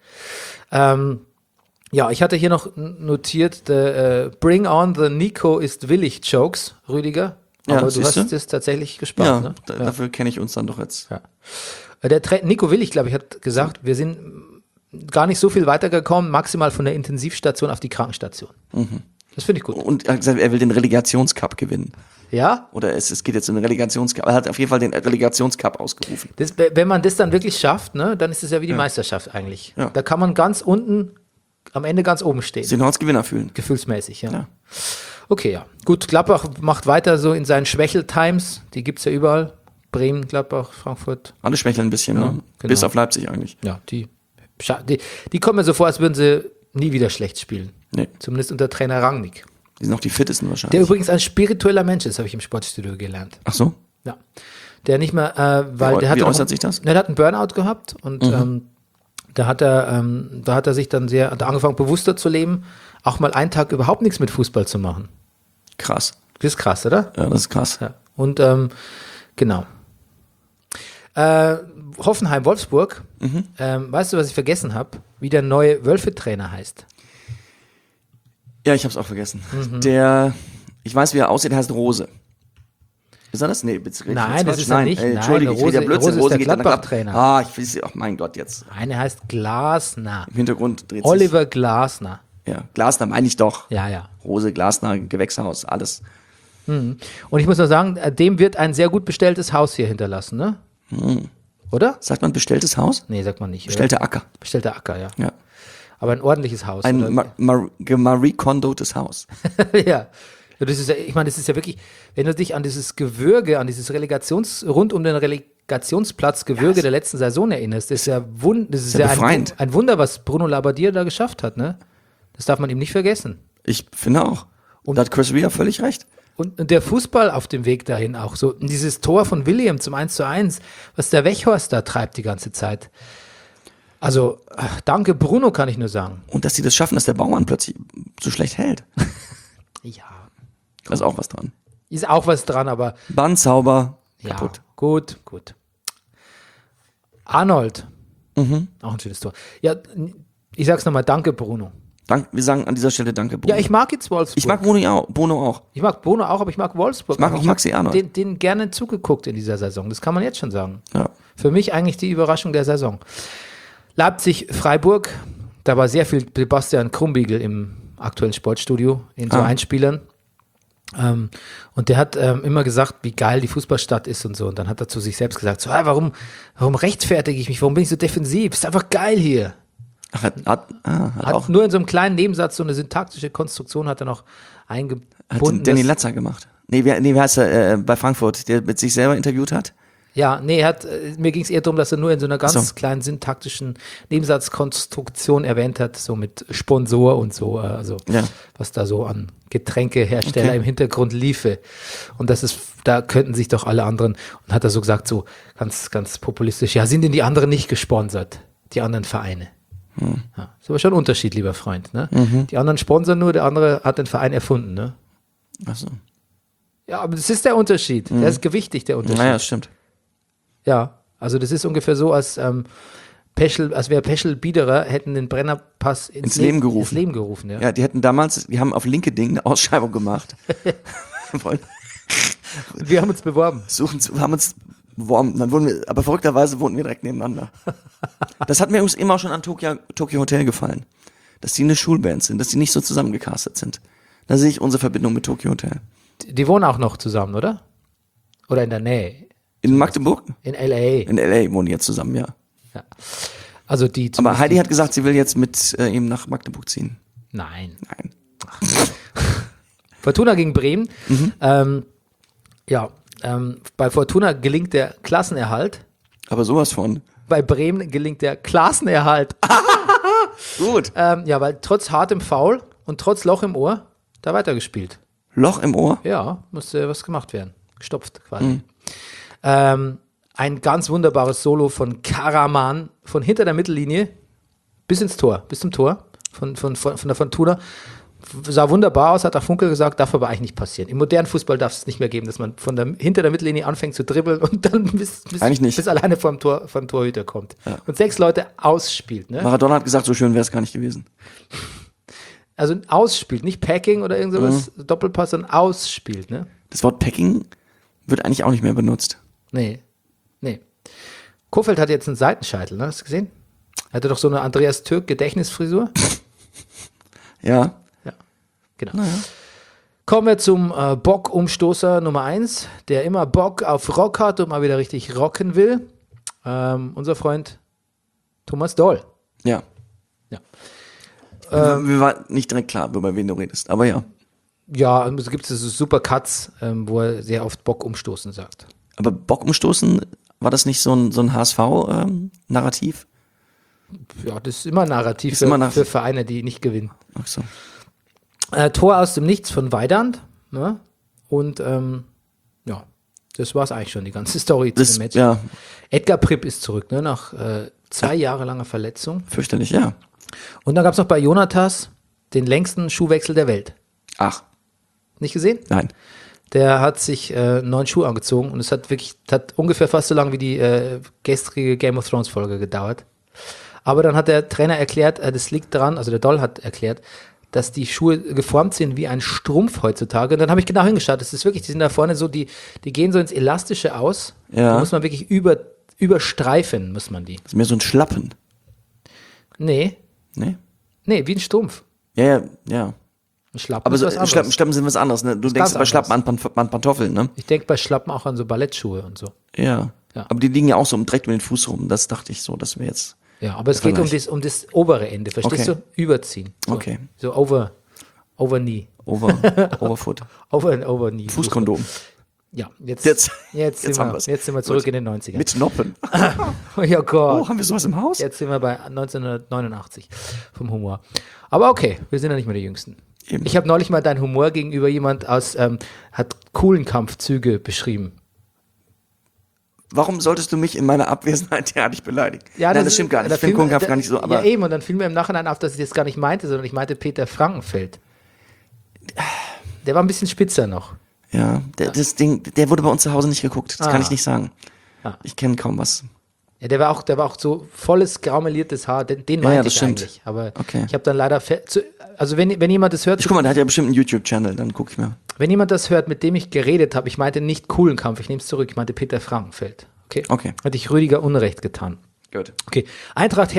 Ich hatte hier noch notiert, Bring on the Nico ist willig Jokes, Rüdiger. Ja, Aber du siehst hast du? es tatsächlich gespart. Ne? Dafür kenne ich uns dann doch jetzt. Ja. Nico Willig, glaube ich, hat gesagt, wir sind gar nicht so viel weitergekommen, maximal von der Intensivstation auf die Krankenstation. Das finde ich gut. Und er hat gesagt, er will den Relegationscup gewinnen. Ja? Oder es geht jetzt um den Relegationscup. Er hat auf jeden Fall den Relegationscup ausgerufen. Wenn man das dann wirklich schafft, ne, dann ist es ja wie die Meisterschaft eigentlich. Ja. Da kann man ganz unten, am Ende ganz oben stehen. Sie noch als Gewinner fühlen. Gefühlsmäßig, ja. Ja. Okay, ja. Gut, Gladbach macht weiter so in seinen Schwächel-Times. Die gibt es ja überall. Bremen, Gladbach, Frankfurt. Alle schwächeln ein bisschen, ne? genau. Bis auf Leipzig eigentlich. Ja, die kommen mir so vor, als würden sie nie wieder schlecht spielen. Nee, Zumindest unter Trainer Rangnick. die sind auch die fittesten wahrscheinlich. Der übrigens ein spiritueller Mensch ist, habe ich im Sportstudio gelernt. Ach so? Ja. Der nicht mehr, weil der hat Wie äußert sich das? Der hat einen Burnout gehabt und da hat er sich dann hat er angefangen bewusster zu leben, auch mal einen Tag überhaupt nichts mit Fußball zu machen. Krass. Das ist krass, oder? Ja, das ist krass. Ja. Und genau. Hoffenheim-Wolfsburg. Weißt du, was ich vergessen habe? Wie der neue Wölfe-Trainer heißt. Ja, ich hab's auch vergessen. Ich weiß, wie er aussieht, er heißt Rose. Ist er das? Nee, bitte. Nein, das ist er nicht. Nein, Entschuldige, ich rede ja Blödsinn. Rose ist der geht dann nach Gladbach-Trainer. Ich weiß, ach mein Gott, jetzt. Eine heißt Glasner. Im Hintergrund dreht sich. Oliver Glasner. Ja, Glasner meine ich doch. Ja. Rose, Glasner, Gewächshaus, alles. Und ich muss noch sagen, dem wird ein sehr gut bestelltes Haus hier hinterlassen, ne? Oder? Sagt man bestelltes Haus? Nee, sagt man nicht. Bestellter Acker. Bestellter Acker, ja. Ja. Aber ein ordentliches Haus. Ein oder? Marie-Kondotes Haus. Ja. Das ist ja, ich meine, das ist ja wirklich, wenn du dich an dieses Gewürge, an dieses rund um den Relegationsplatz Gewürge der letzten Saison erinnerst, das ist ja, befreiend. ein Wunder, was Bruno Labbadia da geschafft hat, ne? Das darf man ihm nicht vergessen. Ich finde auch. Und da hat Chris Rea völlig recht. Und der Fußball auf dem Weg dahin auch so. Dieses Tor von William zum 1:1, was der Weghorst da treibt die ganze Zeit. Also, danke Bruno, kann ich nur sagen. Und dass sie das schaffen, dass der Baumann plötzlich so schlecht hält. Ja. Da ist auch was dran. Ist auch was dran, aber Bandzauber, ja, kaputt. gut. Arnold. Auch ein schönes Tor. Ja, ich sag's nochmal, danke Bruno. Wir sagen an dieser Stelle danke, Bruno. Ja, ich mag jetzt Wolfsburg. Ich mag Bono auch. Ich mag Bono auch, aber ich mag Wolfsburg. Ich mag auch Maxi Arnold. Den gerne zugeguckt in dieser Saison. Das kann man jetzt schon sagen. Ja. Für mich eigentlich die Überraschung der Saison. Leipzig-Freiburg, da war sehr viel Sebastian Krumbiegel im aktuellen Sportstudio in so Einspielern. Und der hat immer gesagt, wie geil die Fußballstadt ist und so. Und dann hat er zu sich selbst gesagt, so, warum rechtfertige ich mich? Warum bin ich so defensiv? Ist einfach geil hier. Hat auch Nur in so einem kleinen Nebensatz so eine syntaktische Konstruktion hat er noch eingebunden. hat Danny Latzer gemacht. Nee, wie heißt er bei Frankfurt, der mit sich selber interviewt hat? Ja, nee, mir ging es eher darum, dass er nur in so einer ganz kleinen syntaktischen Nebensatzkonstruktion erwähnt hat, so mit Sponsor und so, also was da so an Getränkehersteller im Hintergrund liefe. Und da könnten sich doch alle anderen, und hat er so gesagt, so ganz, ganz populistisch, ja, sind denn die anderen nicht gesponsert, die anderen Vereine? Ja, ist aber schon ein Unterschied, lieber Freund, ne? Die anderen sponsern nur, der andere hat den Verein erfunden, ne? Ach so. Ja, aber das ist der Unterschied, der ist gewichtig, der Unterschied. Naja, stimmt. Ja, also das ist ungefähr so, als wäre Peschel Biederer, hätten den Brennerpass ins Leben gerufen. Ja. Ja, die haben auf LinkedIn eine Ausschreibung gemacht. Wir haben uns beworben. Haben uns beworben, dann aber verrückterweise wohnten wir direkt nebeneinander. Das hat mir übrigens immer schon an Tokyo Hotel gefallen. Dass die eine Schulband sind, dass die nicht so zusammengecastet sind. Da sehe ich unsere Verbindung mit Tokyo Hotel. Die wohnen auch noch zusammen, oder? Oder in der Nähe? In Magdeburg? In L.A. In L.A. wohnen die jetzt zusammen, ja. Also aber Heidi hat gesagt, sie will jetzt mit ihm nach Magdeburg ziehen. Nein. Fortuna gegen Bremen. Bei Fortuna gelingt der Klassenerhalt. Aber sowas von. Bei Bremen gelingt der Klassenerhalt. Gut. Weil trotz hartem Foul und trotz Loch im Ohr da weitergespielt. Loch im Ohr? Ja, musste was gemacht werden. Gestopft quasi. Ein ganz wunderbares Solo von Karaman von hinter der Mittellinie bis ins Tor, bis zum Tor von der Fortuna. Sah wunderbar aus, hat auch Funkel gesagt, darf aber eigentlich nicht passieren. Im modernen Fußball darf es nicht mehr geben, dass man hinter der Mittellinie anfängt zu dribbeln und dann bis alleine vom Torhüter kommt. Ja. Und 6 Leute ausspielt. Ne? Maradona hat gesagt, so schön wäre es gar nicht gewesen. Also ausspielt, nicht Packing oder irgend sowas, Doppelpass, sondern ausspielt, ne? Das Wort Packing wird eigentlich auch nicht mehr benutzt. Nee. Kofeld hat jetzt einen Seitenscheitel, ne? Hast du gesehen? Er hatte doch so eine Andreas Türk Gedächtnisfrisur. Ja. Ja, genau. Kommen wir zum Bock-Umstoßer Nummer 1, der immer Bock auf Rock hat und mal wieder richtig rocken will. Unser Freund Thomas Doll. Ja. Ja. Mir war nicht direkt klar, über wen du redest, aber ja. Ja, es gibt so super Cuts, wo er sehr oft Bock umstoßen sagt. Aber Bock umstoßen, war das nicht so ein HSV-Narrativ? Ja, das ist immer Narrativ, Ist immer Narrativ. für Vereine, die nicht gewinnen. Ach so. Tor aus dem Nichts von Weidand. Ne? Und ja, das war es eigentlich schon, die ganze Story zu dem Match. Ja, Edgar Pripp ist zurück, ne? Nach 2 Jahre langer Verletzung. fürchterlich, ja. Und dann gab es noch bei Jonatas den längsten Schuhwechsel der Welt. Ach, Nicht gesehen? nein. Der hat sich einen neuen Schuh angezogen und es hat ungefähr fast so lange wie die gestrige Game of Thrones Folge gedauert. Aber dann hat der Trainer erklärt, das liegt daran, also der Doll hat erklärt, dass die Schuhe geformt sind wie ein Strumpf heutzutage. Und dann habe ich genau hingeschaut, das ist wirklich, die sind da vorne so, die gehen so ins Elastische aus. Ja. Da muss man wirklich überstreifen, muss man die. Das ist mehr so ein Schlappen. Nee, Ne? wie ein Strumpf. Ja. Ein Schlappen Aber ist so, was anderes. Schlappen sind was anderes, ne? Du denkst ganz bei Schlappen an Pantoffeln, ne? Ich denke bei Schlappen auch an so Ballettschuhe und so. Ja. Ja. Aber die liegen ja auch so direkt um den Fuß rum. Das dachte ich so, das wäre jetzt. Ja, aber es geht um das obere Ende, verstehst Okay. du? Überziehen. So, Okay. So over knee. Overfoot. Over knee. Fußkondom. Ja, jetzt Jetzt sind haben wir, wir's. jetzt sind wir zurück in den 90ern. Mit Noppen. Oh ja Gott. Oh, haben wir sowas im Haus? Jetzt sind wir bei 1989 vom Humor. Aber okay, wir sind ja nicht mehr die Jüngsten. Eben. Ich habe neulich mal deinen Humor gegenüber jemand hat coolen Kampfzüge beschrieben. Warum solltest du mich in meiner Abwesenheit derartig beleidigen? Nein, das stimmt gar nicht. Ich finde Kohlenkampf gar nicht so, aber. Ja, eben, und dann fiel mir im Nachhinein auf, dass ich das gar nicht meinte, sondern ich meinte Peter Frankenfeld. Der war ein bisschen spitzer noch. Ja, der wurde bei uns zu Hause nicht geguckt. Das kann ich nicht sagen. Ah. Ich kenne kaum was. Ja, der war auch so volles, graumeliertes Haar, den meinte das ich stimmt. eigentlich. Aber Okay. ich habe dann leider, also wenn jemand das hört, Guck mal, der hat ja bestimmt einen YouTube-Channel, dann gucke ich mir. wenn jemand das hört, mit dem ich geredet habe, ich meinte nicht coolen Kampf, ich nehme es zurück, ich meinte Peter Frankenfeld. Okay. Hatte ich Rüdiger Unrecht getan. Gut. Okay. Eintracht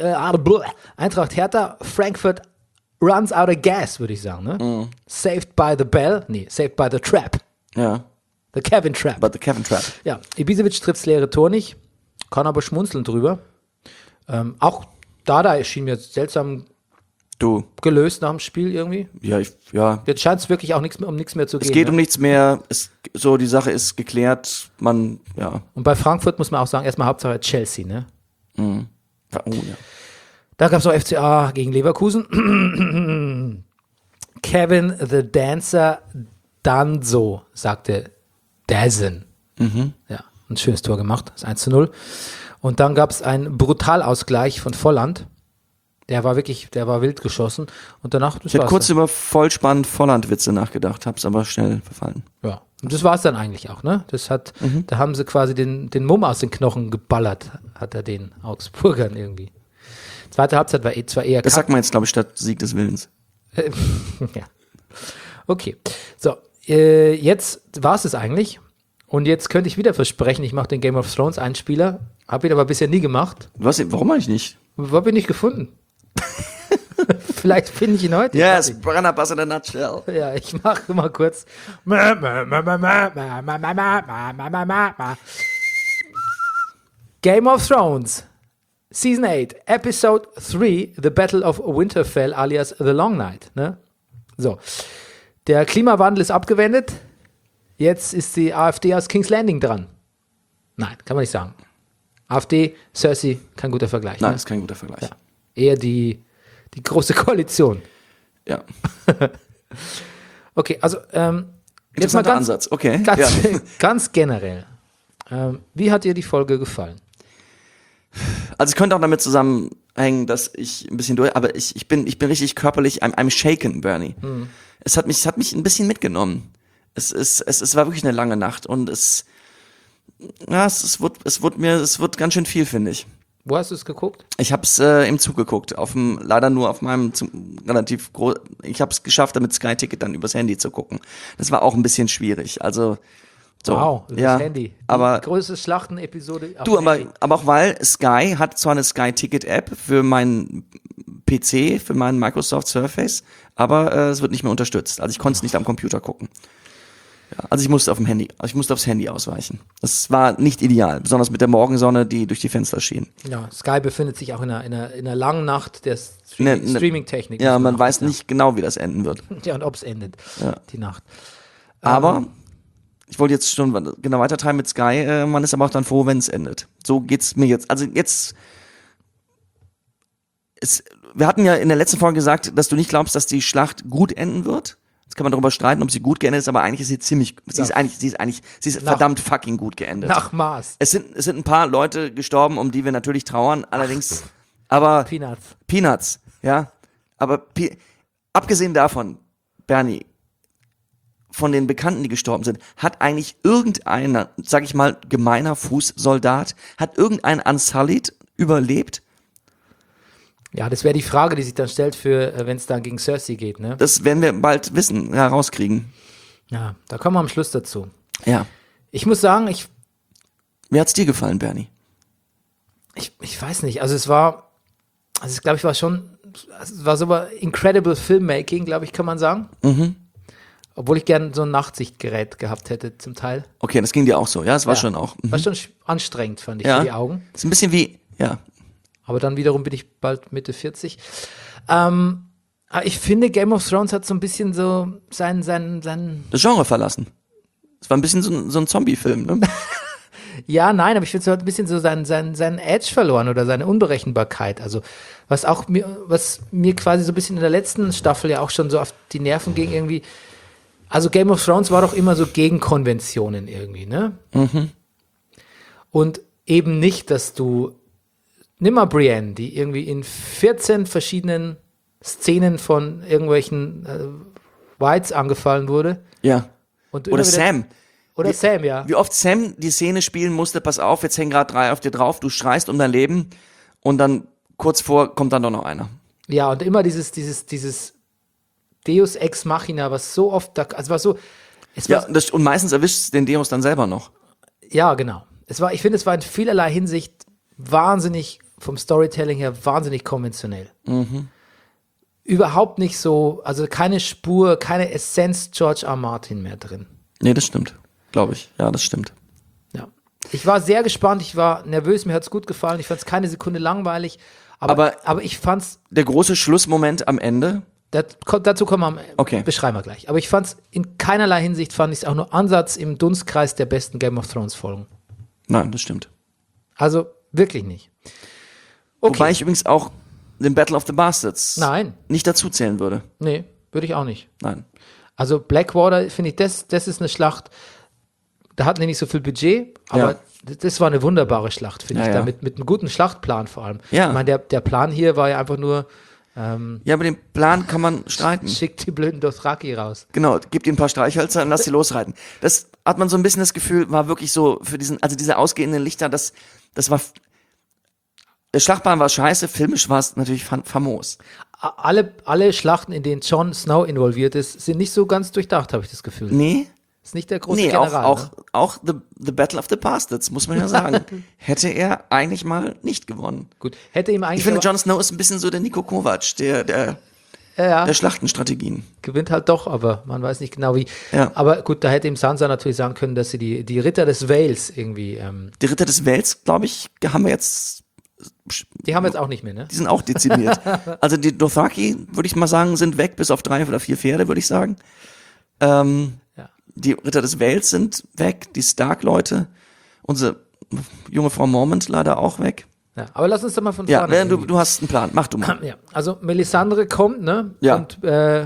Hertha, Frankfurt runs out of gas, würde ich sagen. Ne? Saved by the bell, saved by the trap. Ja, The Kevin Trap. but the Kevin Trap. Ja, Ibisevic trifft das leere Tor nicht, kann aber schmunzeln drüber. Auch Dada schien mir seltsam Du, gelöst nach dem Spiel irgendwie. ja. Jetzt scheint es wirklich auch um nichts mehr zu Es gehen. geht ne? um nichts mehr. Die Sache ist geklärt. Und bei Frankfurt muss man auch sagen, erstmal Hauptsache Chelsea, ne? Oh, ja. Da gab es auch FCA gegen Leverkusen. Kevin the Dancer Danzo, sagte Dazen. Ja, ein schönes Tor gemacht, das 1:0. Und dann gab es einen Brutalausgleich von Volland. Der war wild geschossen. Und danach, das Ich hätte war's kurz dann. über Vollspann Volland-Witze nachgedacht, hab's aber schnell verfallen. Ja, und das war es dann eigentlich auch, ne? Da haben sie quasi den Mumm aus den Knochen geballert, hat er den Augsburgern irgendwie. Zweite Halbzeit war zwar eher Das sagt man jetzt, glaube ich, statt Sieg des Willens. ja. Okay. So, jetzt war es eigentlich. Und jetzt könnte ich wieder versprechen, ich mache den Game of Thrones Einspieler. Habe ihn aber bisher nie gemacht. Warum eigentlich nicht? Wo habe ich nicht gefunden? Vielleicht finde ich ihn heute. Yes, Brennerpass in a nutshell. Ja, ich mache mal kurz. Game of Thrones, Season 8, Episode 3, The Battle of Winterfell alias The Long Night. Ne? So, der Klimawandel ist abgewendet. Jetzt ist die AfD aus King's Landing dran. Nein, kann man nicht sagen. AfD, Cersei, kein guter Vergleich. Nein, Ne? ist kein guter Vergleich. Ja. Eher die große Koalition. Ja. Okay, also jetzt mal Interessanter ganz, Ansatz. Okay. ganz, Ja. ganz generell. Wie hat dir die Folge gefallen? Also es könnte auch damit zusammenhängen, dass ich ein bisschen aber ich bin richtig körperlich, I'm shaken, Bernie. Es hat mich ein bisschen mitgenommen. Es war wirklich eine lange Nacht und es wird ganz schön viel, finde ich. Wo hast du es geguckt? Ich hab's im Zug geguckt, leider nur auf meinem relativ groß. Ich hab's geschafft, damit Sky Ticket dann übers Handy zu gucken. Das war auch ein bisschen schwierig. Also so, Wow, das ja, Handy. Die aber größte Schlachtenepisode. auf du, dem Handy. aber auch weil Sky hat zwar eine Sky Ticket App für meinen PC, für meinen Microsoft Surface, aber es wird nicht mehr unterstützt. Also ich konnte es nicht am Computer gucken. Ja, also ich musste aufs Handy ausweichen. Das war nicht ideal, besonders mit der Morgensonne, die durch die Fenster schien. Ja, Sky befindet sich auch in einer langen Nacht der Ne- Streaming-Technik. Ja, muss man auch weiß sagen. nicht genau, wie das enden wird. Ja, und ob es endet, Ja. die Nacht. Aber ich wollte jetzt schon genau weitertreiben mit Sky, man ist aber auch dann froh, wenn es endet. So geht's mir jetzt. Also jetzt wir hatten ja in der letzten Folge gesagt, dass du nicht glaubst, dass die Schlacht gut enden wird. Jetzt kann man darüber streiten, ob sie gut geendet ist, aber eigentlich ist sie ist verdammt fucking gut geendet. Nach Maß. Es sind ein paar Leute gestorben, um die wir natürlich trauern, allerdings, aber Peanuts. ja. Aber abgesehen davon, Bernie, von den Bekannten, die gestorben sind, hat eigentlich irgendeiner, sag ich mal, gemeiner Fußsoldat, hat irgendein Unsullied überlebt? Ja, das wäre die Frage, die sich dann stellt für, wenn es dann gegen Cersei geht, ne? Das werden wir bald wissen, herauskriegen. Ja, da kommen wir am Schluss dazu. Ja. Ich muss sagen, Wie hat's dir gefallen, Bernie? ich weiß nicht, es war so incredible Filmmaking, glaube ich, kann man sagen. Obwohl ich gern so ein Nachtsichtgerät gehabt hätte, zum Teil. Okay, das ging dir auch so, ja, es war Ja. schon auch. War schon anstrengend, fand ich, Ja. für die Augen. Ist ein bisschen wie, ja. Aber dann wiederum bin ich bald Mitte 40. Ich finde, Game of Thrones hat so ein bisschen so sein Das Genre verlassen. Es war ein bisschen so ein Zombie-Film, ne? ja, nein, aber ich finde, es hat ein bisschen so seinen Edge verloren oder seine Unberechenbarkeit. Also, was mir quasi so ein bisschen in der letzten Staffel ja auch schon so auf die Nerven ging irgendwie. Also, Game of Thrones war doch immer so gegen Konventionen irgendwie, ne? Und eben nicht, dass nimm mal Brienne, die irgendwie in 14 verschiedenen Szenen von irgendwelchen Whites angefallen wurde. Ja. Und Oder immer wieder- Sam. Oder Sam, ja. Wie oft Sam die Szene spielen musste, pass auf, jetzt hängen gerade 3 auf dir drauf, du schreist um dein Leben und dann kurz vor kommt dann doch noch einer. Ja, und immer dieses Deus Ex Machina, was so oft Ja, und meistens erwischt den Deus dann selber noch. ja, genau. Ich finde, es war in vielerlei Hinsicht wahnsinnig, vom Storytelling her, wahnsinnig konventionell. Überhaupt nicht so, also keine Spur, keine Essenz George R. Martin mehr drin. Nee, das stimmt. Glaube ich. Ja, das stimmt. Ja. Ich war sehr gespannt, ich war nervös, mir hat es gut gefallen, ich fand es keine Sekunde langweilig, aber ich fand's, Der große Schlussmoment am Ende. dazu kommen wir, Okay. beschreiben wir gleich, aber ich fand es in keinerlei Hinsicht, fand ich es auch nur Ansatz im Dunstkreis der besten Game of Thrones Folgen. Nein, das stimmt. Also wirklich nicht. Okay. Wobei ich übrigens auch den Battle of the Bastards Nein, nicht dazu zählen würde. nee, würde ich auch nicht. Nein. Also Blackwater, finde ich, das ist eine Schlacht, da hatten die nicht so viel Budget, aber das war eine wunderbare Schlacht, finde Ja, ich, ja. da mit einem guten Schlachtplan vor allem. Ja. Ich meine, der Plan hier war ja einfach nur, Ja, aber den Plan kann man streiten. schickt die blöden Dothraki raus. Genau, gib ihm ein paar Streichhölzer und lass sie losreiten. Das hat man so ein bisschen das Gefühl, war wirklich so für diese ausgehenden Lichter, das war, der Schlachtplan war scheiße, filmisch war es natürlich famos. Alle Schlachten, in denen Jon Snow involviert ist, sind nicht so ganz durchdacht, habe ich das Gefühl. Nee, Ist nicht der große nee, General. auch Ne? the Battle of the Bastards, muss man ja sagen. Hätte er eigentlich mal nicht gewonnen. Gut, hätte ihm eigentlich Ich finde, aber- Jon Snow ist ein bisschen so der Niko Kovac, der ja, Schlachtenstrategien. gewinnt halt doch, aber man weiß nicht genau wie. Ja. Aber gut, da hätte ihm Sansa natürlich sagen können, dass sie die Ritter des Vales irgendwie, Die Ritter des Wels, glaube ich, haben wir jetzt, die haben wir jetzt auch nicht mehr, ne? die sind auch dezimiert. Also die Dothraki, würde ich mal sagen, sind weg, bis auf 3 oder 4 Pferde, würde ich sagen. Ja. Die Ritter des Wels sind weg, die Stark-Leute, unsere junge Frau Mormont leider auch weg. Ja, aber lass uns doch mal von Ja, vorne. du hast einen Plan, mach du mal. Ja, also Melisandre kommt, ne? Ja. Und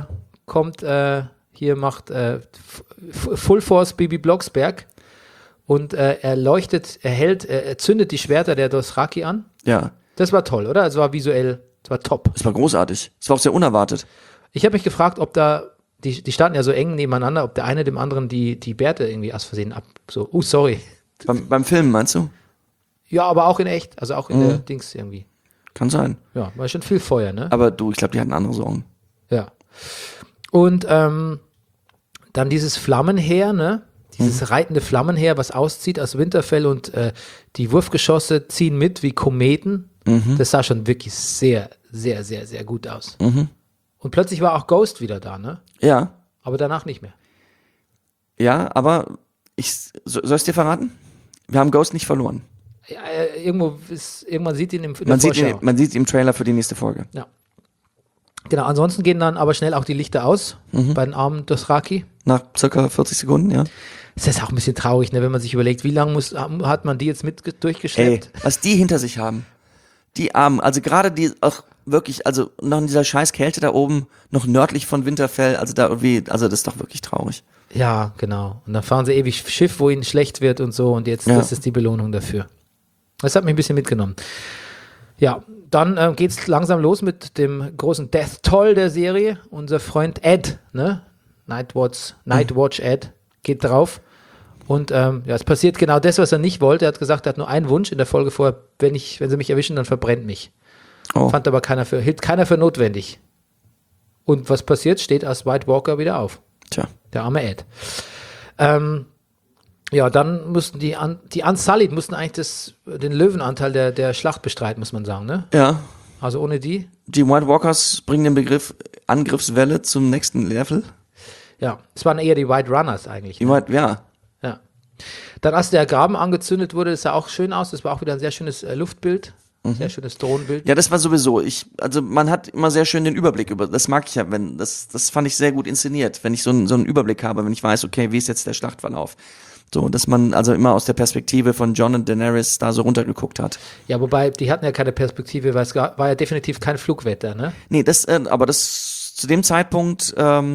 hier macht Full Force Bibi Blocksberg und er zündet die Schwerter der Dothraki an. Ja, Das war toll, oder? Es war visuell, es war top. es war großartig. Es war auch sehr unerwartet. Ich habe mich gefragt, ob die standen ja so eng nebeneinander, ob der eine dem anderen die Bärte irgendwie aus Versehen sorry. Beim Filmen, meinst du? Ja, aber auch in echt, also auch in der Dings irgendwie. Kann sein. Ja, war schon viel Feuer, ne? Aber du, ich glaube, die hatten andere Sorgen. Ja. Und dann dieses Flammenheer, ne? Dieses reitende Flammenheer, was auszieht aus Winterfell und die Wurfgeschosse ziehen mit wie Kometen. Das sah schon wirklich sehr, sehr, sehr, sehr gut aus. Und plötzlich war auch Ghost wieder da, ne? Ja. Aber danach nicht mehr. Ja, aber soll ich es dir verraten? Wir haben Ghost nicht verloren. Ja, irgendwann sieht ihn in der Man Vorschau. man sieht ihn im Trailer für die nächste Folge. Ja. Genau, ansonsten gehen dann aber schnell auch die Lichter aus bei den armen Dothraki. Nach circa 40 Sekunden, ja. Das ist auch ein bisschen traurig, ne, wenn man sich überlegt, wie lange hat man die jetzt durchgeschleppt? Ey, was die hinter sich haben. Die Armen, also gerade die auch wirklich, also noch in dieser scheiß Kälte da oben, noch nördlich von Winterfell, also da irgendwie, also das ist doch wirklich traurig. Ja, genau. Und dann fahren sie ewig Schiff, wo ihnen schlecht wird und so und jetzt, das ist die Belohnung dafür. Das hat mich ein bisschen mitgenommen. Ja, dann geht's langsam los mit dem großen Death Toll der Serie. Unser Freund Ed, ne? Nightwatch Ed, geht drauf. Und es passiert genau das, was er nicht wollte. Er hat gesagt, er hat nur einen Wunsch in der Folge vorher, wenn sie mich erwischen, dann verbrennt mich. Oh. Fand aber hielt keiner für notwendig. Und was passiert? Steht als White Walker wieder auf. Tja. Der arme Ed. Dann mussten die Unsullied mussten eigentlich den Löwenanteil der Schlacht bestreiten, muss man sagen, ne? Ja. Also ohne die. Die White Walkers bringen den Begriff Angriffswelle zum nächsten Level. Ja, es waren eher die White Runners eigentlich. Ne? Ja. Ja. Dann, als der Graben angezündet wurde, das sah auch schön aus. Das war auch wieder ein sehr schönes Luftbild. Sehr schönes Drohnenbild. Ja, das war sowieso. Also man hat immer sehr schön den Überblick über. Das mag ich ja, das fand ich sehr gut inszeniert, wenn ich so einen Überblick habe, wenn ich weiß, okay, wie ist jetzt der Schlachtverlauf. So, dass man also immer aus der Perspektive von Jon und Daenerys da so runtergeguckt hat. Ja, wobei, die hatten ja keine Perspektive, weil es war ja definitiv kein Flugwetter, ne? Nee, aber das zu dem Zeitpunkt,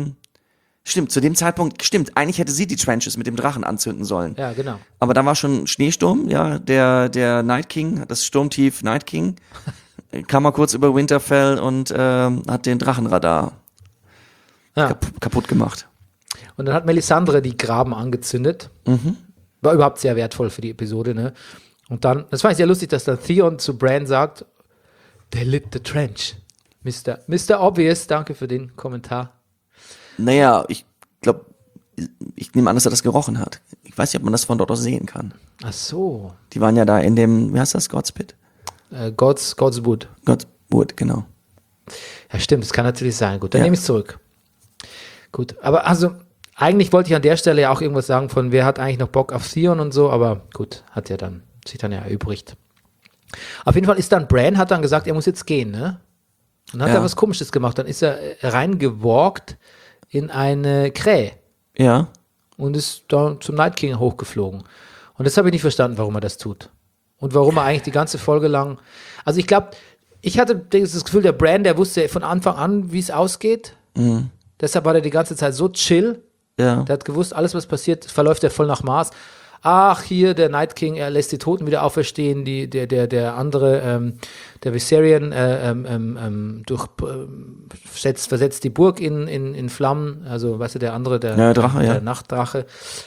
stimmt, eigentlich hätte sie die Trenches mit dem Drachen anzünden sollen. Ja, genau. Aber da war schon Schneesturm, ja, der Night King, das Sturmtief Night King, kam mal kurz über Winterfell und hat den Drachenradar kaputt gemacht. Und dann hat Melisandre die Graben angezündet. War überhaupt sehr wertvoll für die Episode, ne? Und dann, das war sehr lustig, dass dann Theon zu Bran sagt, they lit the trench. Mr. Obvious, danke für den Kommentar. Naja, ich glaube, ich nehme an, dass er das gerochen hat. Ich weiß nicht, ob man das von dort aus sehen kann. Ach so. Die waren ja da in dem, wie heißt das, God's Pit? God's Wood. God's Wood, genau. Ja, stimmt, das kann natürlich sein. Gut, dann nehme ich es zurück. Gut, aber also, eigentlich wollte ich an der Stelle ja auch irgendwas sagen von, wer hat eigentlich noch Bock auf Theon und so, aber gut, sich dann ja erübrigt. Auf jeden Fall hat dann gesagt, er muss jetzt gehen, ne? Und dann hat er was Komisches gemacht. Dann ist er reingewalkt in eine Krähe. Ja. Und ist da zum Night King hochgeflogen. Und das habe ich nicht verstanden, warum er das tut. Und warum er eigentlich die ganze Folge lang, also ich glaube, ich hatte das Gefühl, der Bran, der wusste von Anfang an, wie es ausgeht. Deshalb war er die ganze Zeit so chill. Ja. Der hat gewusst, alles was passiert, verläuft ja voll nach Maß. Ach, hier der Night King, er lässt die Toten wieder auferstehen, der andere, der Viserion versetzt die Burg in Flammen, also weißt du, der andere, der Nachtdrache.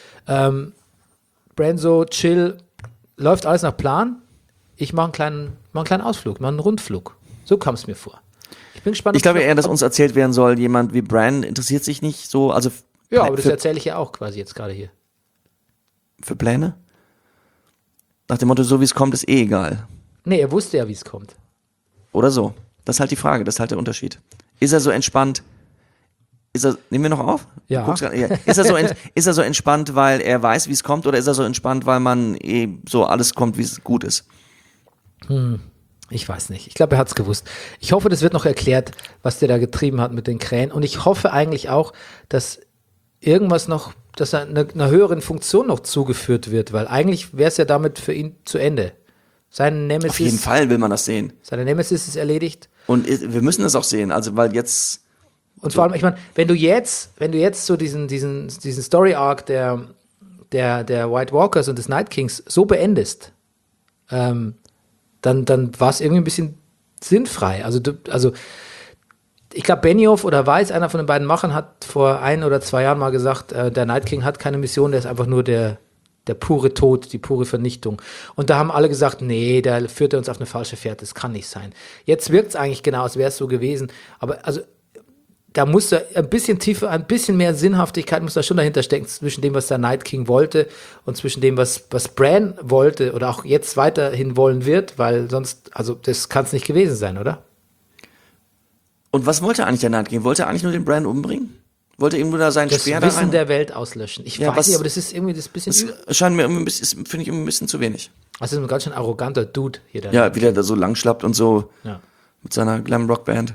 Bran so chill, läuft alles nach Plan. Ich mache einen kleinen Ausflug, mache einen Rundflug. So kam es mir vor. Ich bin gespannt. Ich glaube eher, dass uns erzählt werden soll, jemand wie Bran interessiert sich nicht so, also ja, aber das erzähle ich ja auch quasi jetzt gerade hier. Für Pläne? Nach dem Motto, so wie es kommt, ist eh egal. Nee, er wusste ja, wie es kommt. Oder so. Das ist halt die Frage, das ist halt der Unterschied. Ist er so entspannt? Nehmen wir noch auf? Ja. Ist er so entspannt, weil er weiß, wie es kommt, oder ist er so entspannt, weil man so alles kommt, wie es gut ist? Ich weiß nicht. Ich glaube, er hat es gewusst. Ich hoffe, das wird noch erklärt, was der da getrieben hat mit den Krähen. Und ich hoffe eigentlich auch, dass irgendwas noch, dass er einer höheren Funktion noch zugeführt wird, weil eigentlich wäre es ja damit für ihn zu Ende. Sein Nemesis. Auf jeden Fall will man das sehen. Seine Nemesis ist erledigt. Und wir müssen das auch sehen, also weil jetzt. Und vor allem, ich meine, wenn du jetzt so diesen Story Arc der White Walkers und des Night Kings so beendest, dann war es irgendwie ein bisschen sinnfrei. Also ich glaube, Benioff oder Weiss, einer von den beiden Machern, hat vor 1 oder 2 Jahren mal gesagt, der Night King hat keine Mission, der ist einfach nur der der pure Tod, die pure Vernichtung. Und da haben alle gesagt, nee, da führt er uns auf eine falsche Fährte, das kann nicht sein. Jetzt wirkt es eigentlich genau, als wäre es so gewesen. Aber also da muss da ein bisschen tiefer, ein bisschen mehr Sinnhaftigkeit muss da schon dahinter stecken, zwischen dem, was der Night King wollte und zwischen dem, was Bran wollte oder auch jetzt weiterhin wollen wird, weil sonst, also das kann es nicht gewesen sein, oder? Und was wollte eigentlich der Night King? Wollte er eigentlich nur den Bran umbringen? Wollte er ihm nur da seinen Das Speer da Wissen rein? der Welt auslöschen. Ich Ja, weiß was- nicht, aber das ist irgendwie das bisschen, Das scheint mir irgendwie ein bisschen, finde ich irgendwie ein bisschen zu wenig. das ist ein ganz schön arroganter Dude hier. Der Ja, wie der da so lang schlappt und so Ja. mit seiner Glam-Rock-Band.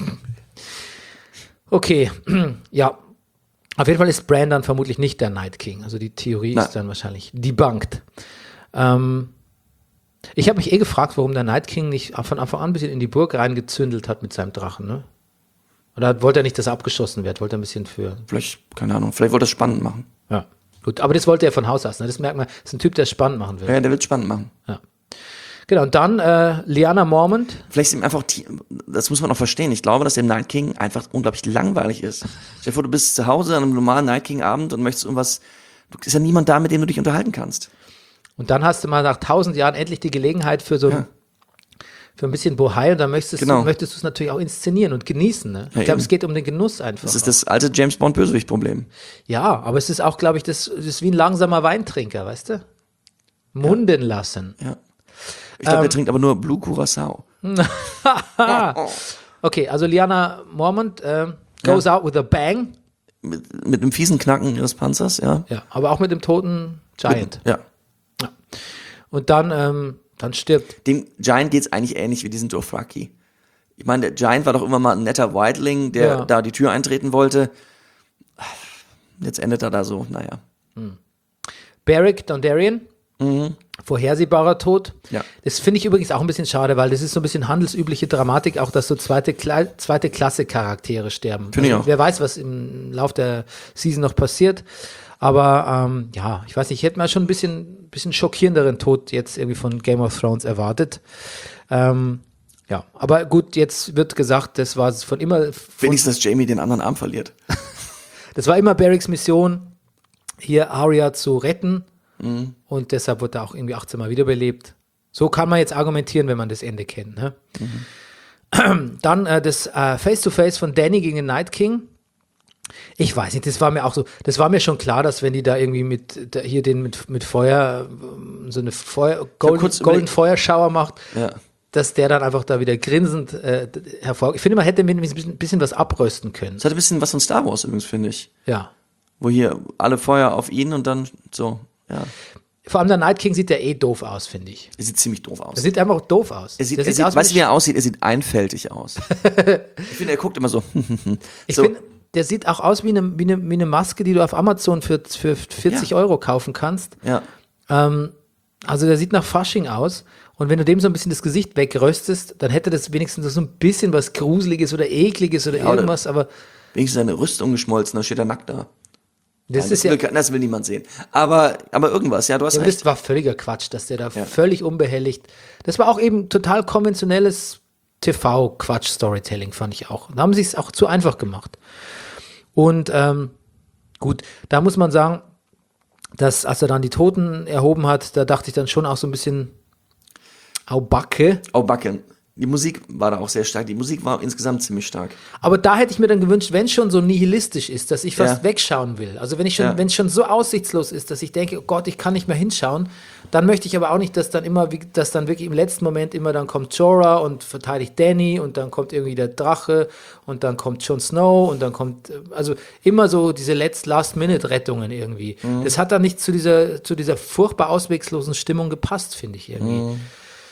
Okay, ja. Auf jeden Fall ist Bran dann vermutlich nicht der Night King. Also die Theorie Nein. ist dann wahrscheinlich debunked. Ich habe mich gefragt, warum der Night King nicht von Anfang an ein bisschen in die Burg reingezündelt hat mit seinem Drachen, ne? Oder wollte er nicht, dass er abgeschossen wird? Wollte er ein bisschen für... Vielleicht, keine Ahnung, vielleicht wollte er es spannend machen. Ja, gut. Aber das wollte er von Haus aus, ne? Das merkt man. Das ist ein Typ, der es spannend machen will. Ja, der will es spannend machen. Ja. Genau, und dann Lyanna Mormont. Vielleicht ist ihm einfach, das muss man auch verstehen. Ich glaube, dass dem Night King einfach unglaublich langweilig ist. Stell dir vor, du bist zu Hause an einem normalen Night King Abend und möchtest irgendwas, ist ja niemand da, mit dem du dich unterhalten kannst. Und dann hast du mal nach 1000 Jahren endlich die Gelegenheit für so für ein bisschen Bohai und dann möchtest Genau. du es natürlich auch inszenieren und genießen. Ne? Ja, Ich glaube, eben. es geht um den Genuss einfach. Das ist das alte James Bond Bösewicht-Problem. Ja, aber es ist auch, glaube ich, das ist wie ein langsamer Weintrinker, weißt du? Munden lassen. Ja. Ich glaube, der trinkt aber nur Blue Curacao. Okay, also Lyanna Mormont goes out with a bang. Mit einem fiesen Knacken ihres Panzers, ja. Ja, aber auch mit dem toten Giant. Ja. Und dann stirbt. Dem Giant geht's eigentlich ähnlich wie diesen Dothraki. Ich meine, der Giant war doch immer mal ein netter Wildling, der Ja. da die Tür eintreten wollte. Jetzt endet er da so, naja. Beric Dondarrion. Vorhersehbarer Tod. Ja. Das finde ich übrigens auch ein bisschen schade, weil das ist so ein bisschen handelsübliche Dramatik, auch dass so zweite Klasse Charaktere sterben. Finde ich auch. Wer weiß, was im Lauf der Season noch passiert. Aber ja, ich weiß nicht, ich hätte mal schon ein bisschen schockierenderen Tod jetzt irgendwie von Game of Thrones erwartet. Ja, aber gut, jetzt wird gesagt, das war von immer, Wenigstens, dass Jamie den anderen Arm verliert. das war immer Berics Mission, hier Arya zu retten. Und deshalb wurde er auch irgendwie 18 Mal wiederbelebt. So kann man jetzt argumentieren, wenn man das Ende kennt. Ne? Dann das Face-to-Face von Dany gegen den Night King. Ich weiß nicht, das war mir auch so, das war mir schon klar, dass wenn die da irgendwie mit Feuer, so eine Golden Feuerschauer macht, Ja. dass der dann einfach da wieder grinsend hervor. Ich finde, man hätte mit ein bisschen was abrösten können. Das hat ein bisschen was von Star Wars übrigens, finde ich. Ja. Wo hier alle Feuer auf ihn und dann so, ja. Vor allem der Night King sieht ja doof aus, finde ich. Er sieht ziemlich doof aus. Er sieht einfach doof aus. Er sieht, Der weißt aus du, wie er aussieht? Er sieht einfältig aus. Ich finde, er guckt immer so. Ich so. finde, der sieht auch aus wie eine Maske, die du auf Amazon für 40 Euro kaufen kannst. Ja. Also der sieht nach Fasching aus. Und wenn du dem so ein bisschen das Gesicht wegröstest, dann hätte das wenigstens so ein bisschen was Gruseliges oder Ekliges oder oder- irgendwas. Aber Wenigstens seine Rüstung geschmolzen, dann steht er nackt da. das Nein, ist ja, das will niemand sehen. Aber irgendwas, ja, du hast ja, recht. das war völliger Quatsch, dass der da völlig unbehelligt. Das war auch eben total konventionelles TV-Quatsch-Storytelling, fand ich auch. Da haben sie es auch zu einfach gemacht. Und gut, da muss man sagen, dass als er dann die Toten erhoben hat, da dachte ich dann schon auch so ein bisschen, au Backe. Oh, Backen. Die Musik war da auch sehr stark. Die Musik war insgesamt ziemlich stark. Aber da hätte ich mir dann gewünscht, wenn es schon so nihilistisch ist, dass ich fast Ja. wegschauen will. Also wenn Ja. es schon so aussichtslos ist, dass ich denke, oh Gott, ich kann nicht mehr hinschauen, dann möchte ich aber auch nicht, dass dann wirklich im letzten Moment immer dann kommt Jorah und verteidigt Dany und dann kommt irgendwie der Drache und dann kommt Jon Snow und dann kommt, also immer so diese Last-Minute-Rettungen irgendwie. Das hat dann nicht zu dieser furchtbar auswegslosen Stimmung gepasst, finde ich irgendwie.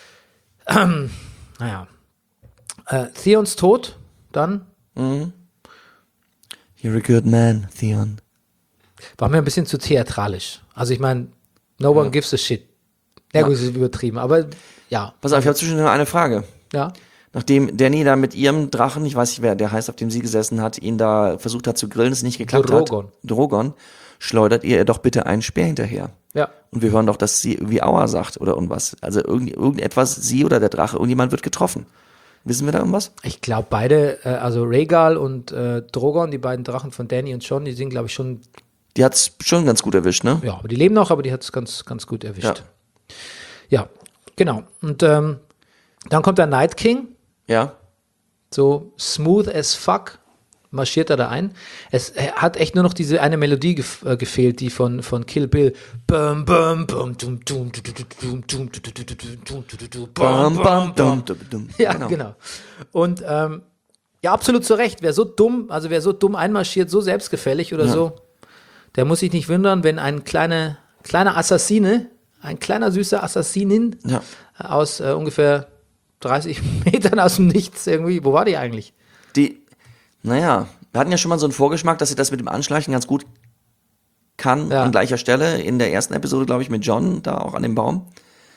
Naja. Theons Tod, dann You're a good man, Theon. war mir ein bisschen zu theatralisch. Also ich meine, no one gives a shit. Ja, gut, das ist übertrieben, aber ja. Pass auf, ich habe zwischendurch noch eine Frage. Ja. Nachdem Dany da mit ihrem Drachen, ich weiß nicht, wer der heißt, auf dem sie gesessen hat, ihn da versucht hat zu grillen, es nicht geklappt Drogon. hat. Drogon. Schleudert ihr doch bitte einen Speer hinterher. Ja. Und wir hören doch, dass sie wie Aua sagt oder irgendwas. Also irgendetwas, sie oder der Drache, irgendjemand wird getroffen. Wissen wir da irgendwas? Ich glaube beide, also Rhaegal und Drogon, die beiden Drachen von Dany und Jon, die sind, glaube ich, schon Die hat's schon ganz gut erwischt, ne? Ja, aber die leben noch, aber die hat es ganz, ganz gut erwischt. Ja, genau. Und dann kommt der Night King, Ja. so smooth as fuck, marschiert er da ein. Es hat echt nur noch diese eine Melodie gefehlt, die von Kill Bill. Bum, bum, bum, dum, dum, dum, dum, dum, dum, dum, dum, Bam, bam, dum, dum, dum. Ja, genau. Und ja, absolut zu Recht. Wer so dumm einmarschiert, so selbstgefällig oder so, der muss sich nicht wundern, wenn ein kleiner Assassine, ein kleiner süßer Assassinin aus ungefähr 30 Metern aus dem Nichts irgendwie, wo war die eigentlich? Wir hatten ja schon mal so einen Vorgeschmack, dass sie das mit dem Anschleichen ganz gut kann, an gleicher Stelle. In der ersten Episode, glaube ich, mit John, da auch an dem Baum.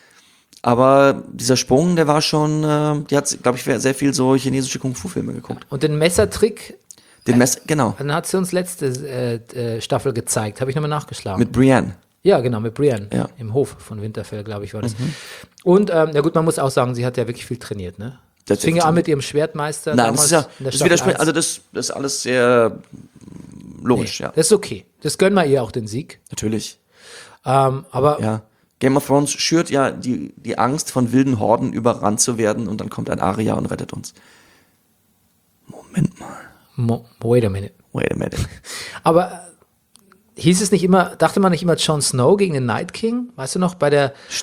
Aber dieser Sprung, der war schon, die hat, glaube ich, sehr viel so chinesische Kung-Fu-Filme geguckt. Und den Messertrick, Genau. dann hat sie uns letzte Staffel gezeigt, habe ich nochmal nachgeschlagen. Mit Brienne. Ja, genau, mit Brienne. Ja. Im Hof von Winterfell, glaube ich, war das. Und, ja gut, man muss auch sagen, sie hat ja wirklich viel trainiert, ne? Das fing ja an mit ihrem Schwertmeister. Nein, das ist ja, in der das widerspricht, 1. also das ist alles sehr logisch, ja. Das ist okay. Das gönnen wir ihr auch den Sieg. Natürlich. Aber Ja. Game of Thrones schürt ja die Angst, von wilden Horden überrannt zu werden und dann kommt ein Arya und rettet uns. Moment mal. Wait a minute. Aber hieß es nicht immer, dachte man nicht immer Jon Snow gegen den Night King? Weißt du noch, bei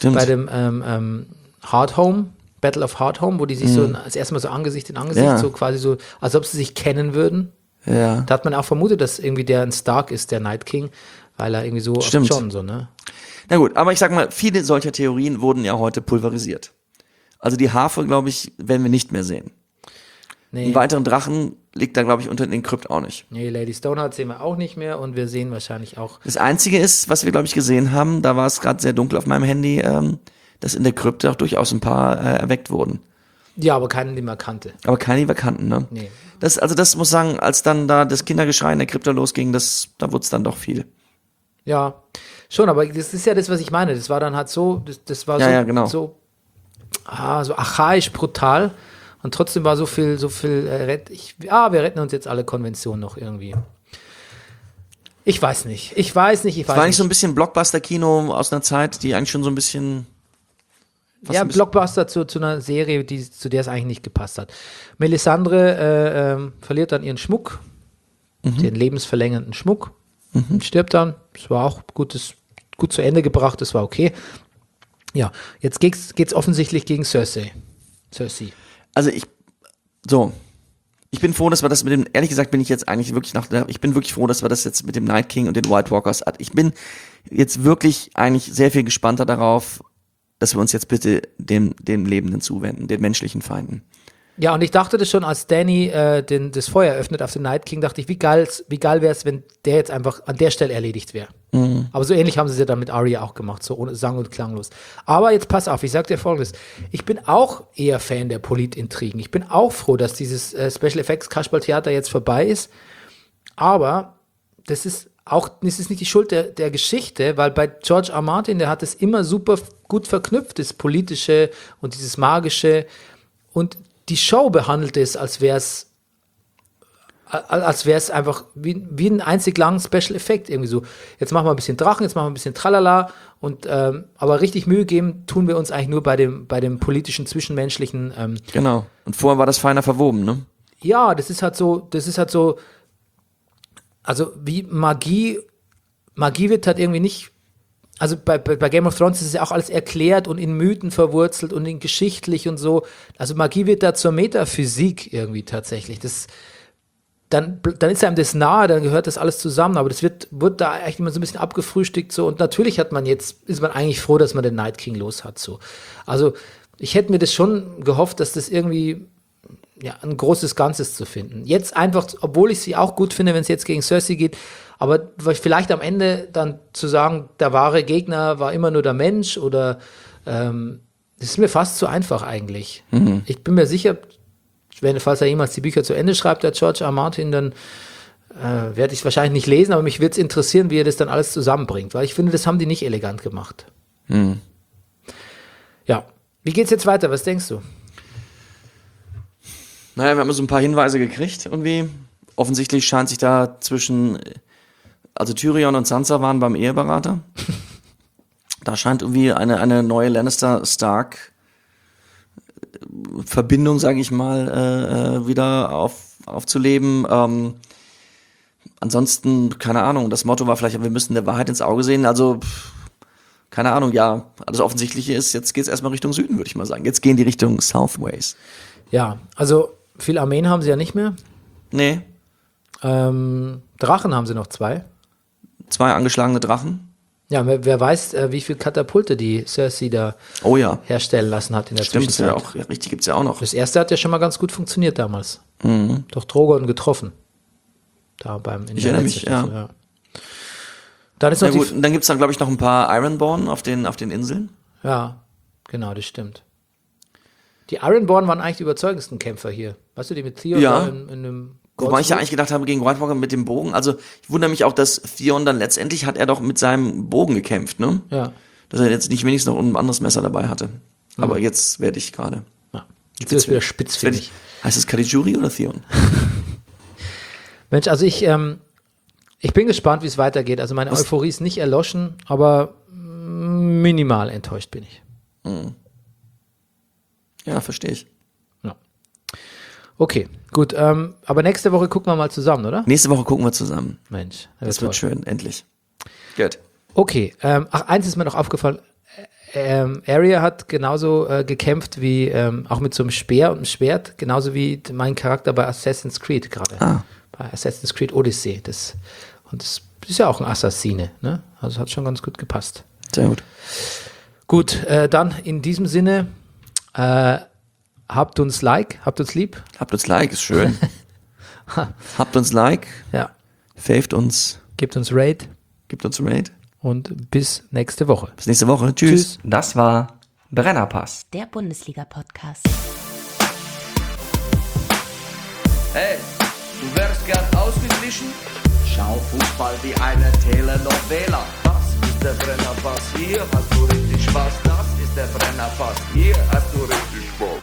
dem Hardhome, Battle of Hardhome, wo die sich so das erste Mal so Angesicht in Angesicht, so quasi so, als ob sie sich kennen würden. Ja. Da hat man auch vermutet, dass irgendwie der ein Stark ist, der Night King, weil er irgendwie so Stimmt. Jon so, ne? Na gut, aber ich sag mal, viele solcher Theorien wurden ja heute pulverisiert. Also die Harfe, glaube ich, werden wir nicht mehr sehen. Nee. Einen weiteren Drachen liegt da, glaube ich, unter den Krypt auch nicht. Nee, Lady Stoneheart sehen wir auch nicht mehr und wir sehen wahrscheinlich auch. Das Einzige ist, was wir, glaube ich, gesehen haben, da war es gerade sehr dunkel auf meinem Handy, dass in der Krypte auch durchaus ein paar erweckt wurden. Ja, aber keinen, den man kannte. Aber keine, die wir kannten, ne? Nee. Das muss sagen, als dann da das Kindergeschrei in der Krypta losging, da wurde es dann doch viel. Ja, schon, aber das ist ja das, was ich meine. Das war dann halt so, das war genau. so archaisch, brutal und trotzdem war so viel wir retten uns jetzt alle Konventionen noch irgendwie. Ich weiß nicht. Es war eigentlich so ein bisschen Blockbuster-Kino aus einer Zeit, die eigentlich schon so ein bisschen... Ja, Blockbuster zu einer Serie, zu der es eigentlich nicht gepasst hat. Melisandre verliert dann ihren Schmuck, den lebensverlängernden Schmuck, und stirbt dann. Das war auch gut zu Ende gebracht, das war okay. Ja, jetzt geht's offensichtlich gegen Cersei. Also ich bin froh, dass wir das mit dem, ehrlich gesagt bin ich jetzt eigentlich wirklich ich bin wirklich froh, dass wir das jetzt mit dem Night King und den White Walkers ich bin jetzt wirklich eigentlich sehr viel gespannter darauf, dass wir uns jetzt bitte dem Lebenden zuwenden, den menschlichen Feinden. Ja, und ich dachte das schon, als Dany das Feuer öffnet auf den Night King, dachte ich, wie geil wäre es, wenn der jetzt einfach an der Stelle erledigt wäre. Aber so ähnlich haben sie es ja dann mit Arya auch gemacht, so ohne sang- und klanglos. Aber jetzt pass auf, ich sag dir Folgendes. Ich bin auch eher Fan der Politintrigen. Ich bin auch froh, dass dieses Special Effects Kasperltheater jetzt vorbei ist. Aber das ist nicht die Schuld der Geschichte, weil bei George R. Martin, der hat es immer super gut verknüpft, das Politische und dieses Magische. Und die Show behandelt es, als wäre es einfach wie ein einzig langen Special Effekt irgendwie so. Jetzt machen wir ein bisschen Drachen, jetzt machen wir ein bisschen Tralala und aber richtig Mühe geben tun wir uns eigentlich nur bei dem politischen, zwischenmenschlichen. Genau. Und vorher war das feiner verwoben, ne? Ja, das ist halt so, also wie Magie wird halt irgendwie nicht. Also bei Game of Thrones ist es ja auch alles erklärt und in Mythen verwurzelt und in geschichtlich und so. Also Magie wird da zur Metaphysik irgendwie tatsächlich. Dann ist einem das nahe, dann gehört das alles zusammen, aber das wird da echt immer so ein bisschen abgefrühstückt so. Und natürlich ist man eigentlich froh, dass man den Night King los hat so. Also ich hätte mir das schon gehofft, dass das irgendwie ein großes Ganzes zu finden. Jetzt einfach, obwohl ich sie auch gut finde, wenn es jetzt gegen Cersei geht, aber vielleicht am Ende dann zu sagen, der wahre Gegner war immer nur der Mensch oder das ist mir fast zu einfach eigentlich. Ich bin mir sicher, falls er jemals die Bücher zu Ende schreibt, der George R. Martin, dann werde ich es wahrscheinlich nicht lesen, aber mich würde es interessieren, wie er das dann alles zusammenbringt, weil ich finde, das haben die nicht elegant gemacht. Ja, wie geht's jetzt weiter? Was denkst du? Naja, wir haben so ein paar Hinweise gekriegt irgendwie. Offensichtlich scheint sich da also Tyrion und Sansa waren beim Eheberater. Da scheint irgendwie eine neue Lannister-Stark-Verbindung, sage ich mal, wieder aufzuleben. Ansonsten, keine Ahnung, das Motto war vielleicht, wir müssen der Wahrheit ins Auge sehen. Also, keine Ahnung, ja, das Offensichtliche ist, jetzt geht's erstmal Richtung Süden, würde ich mal sagen. Jetzt gehen die Richtung Southways. Ja, also viel Armeen haben sie ja nicht mehr. Nee, Drachen haben sie noch 2. 2 angeschlagene Drachen. Ja, wer weiß, wie viel Katapulte die Cersei da Oh ja, herstellen lassen hat in der stimmt, Zwischenzeit. ja auch, ja, richtig, gibt's ja auch noch. Das erste hat ja schon mal ganz gut funktioniert damals. Doch Drogon getroffen. Da in Ich der erinnere letzten mich, ja. Staffel, ja. Dann ist noch Ja gut, und dann gibt's dann, glaube ich, noch ein paar Ironborn auf den Inseln. Ja, genau, das stimmt. Die Ironborn waren eigentlich die überzeugendsten Kämpfer hier. Weißt du, die mit Theon Ja. da in einem Wobei ich ja eigentlich gedacht habe, gegen White Walker mit dem Bogen, also ich wundere mich auch, dass Theon dann letztendlich hat er doch mit seinem Bogen gekämpft, ne? Ja. Dass er jetzt nicht wenigstens noch ein anderes Messer dabei hatte. Aber jetzt werde ich gerade. Ja. Jetzt wird es wieder spitzfindig. Heißt es Caligiuri oder Theon? Mensch, also ich bin gespannt, wie es weitergeht. Also meine Euphorie ist nicht erloschen, aber minimal enttäuscht bin ich. Ja, verstehe ich. Ja. Okay, gut. Aber nächste Woche gucken wir mal zusammen, oder? Nächste Woche gucken wir zusammen. Mensch, Das wird schön, endlich. Gut. Okay, eins ist mir noch aufgefallen. Arya hat genauso gekämpft wie, auch mit so einem Speer und einem Schwert, genauso wie mein Charakter bei Assassin's Creed gerade. Bei Assassin's Creed Odyssey. Das ist ja auch ein Assassine, ne? Also hat schon ganz gut gepasst. Sehr gut. Gut, dann in diesem Sinne, habt uns lieb. Habt uns Like, ist schön. Habt uns Like, Ja, faved uns, gebt uns Raid gibt uns Raid. und bis nächste Woche. Bis nächste Woche. Tschüss. Das war Brennerpass. Der Bundesliga-Podcast. Hey, du wärst gern ausgeglichen? Schau Fußball wie eine Telenovela. Das ist der Brennerpass, hier hast du richtig Spaß. Das ist der Brennerpass, hier hast du richtig Spaß.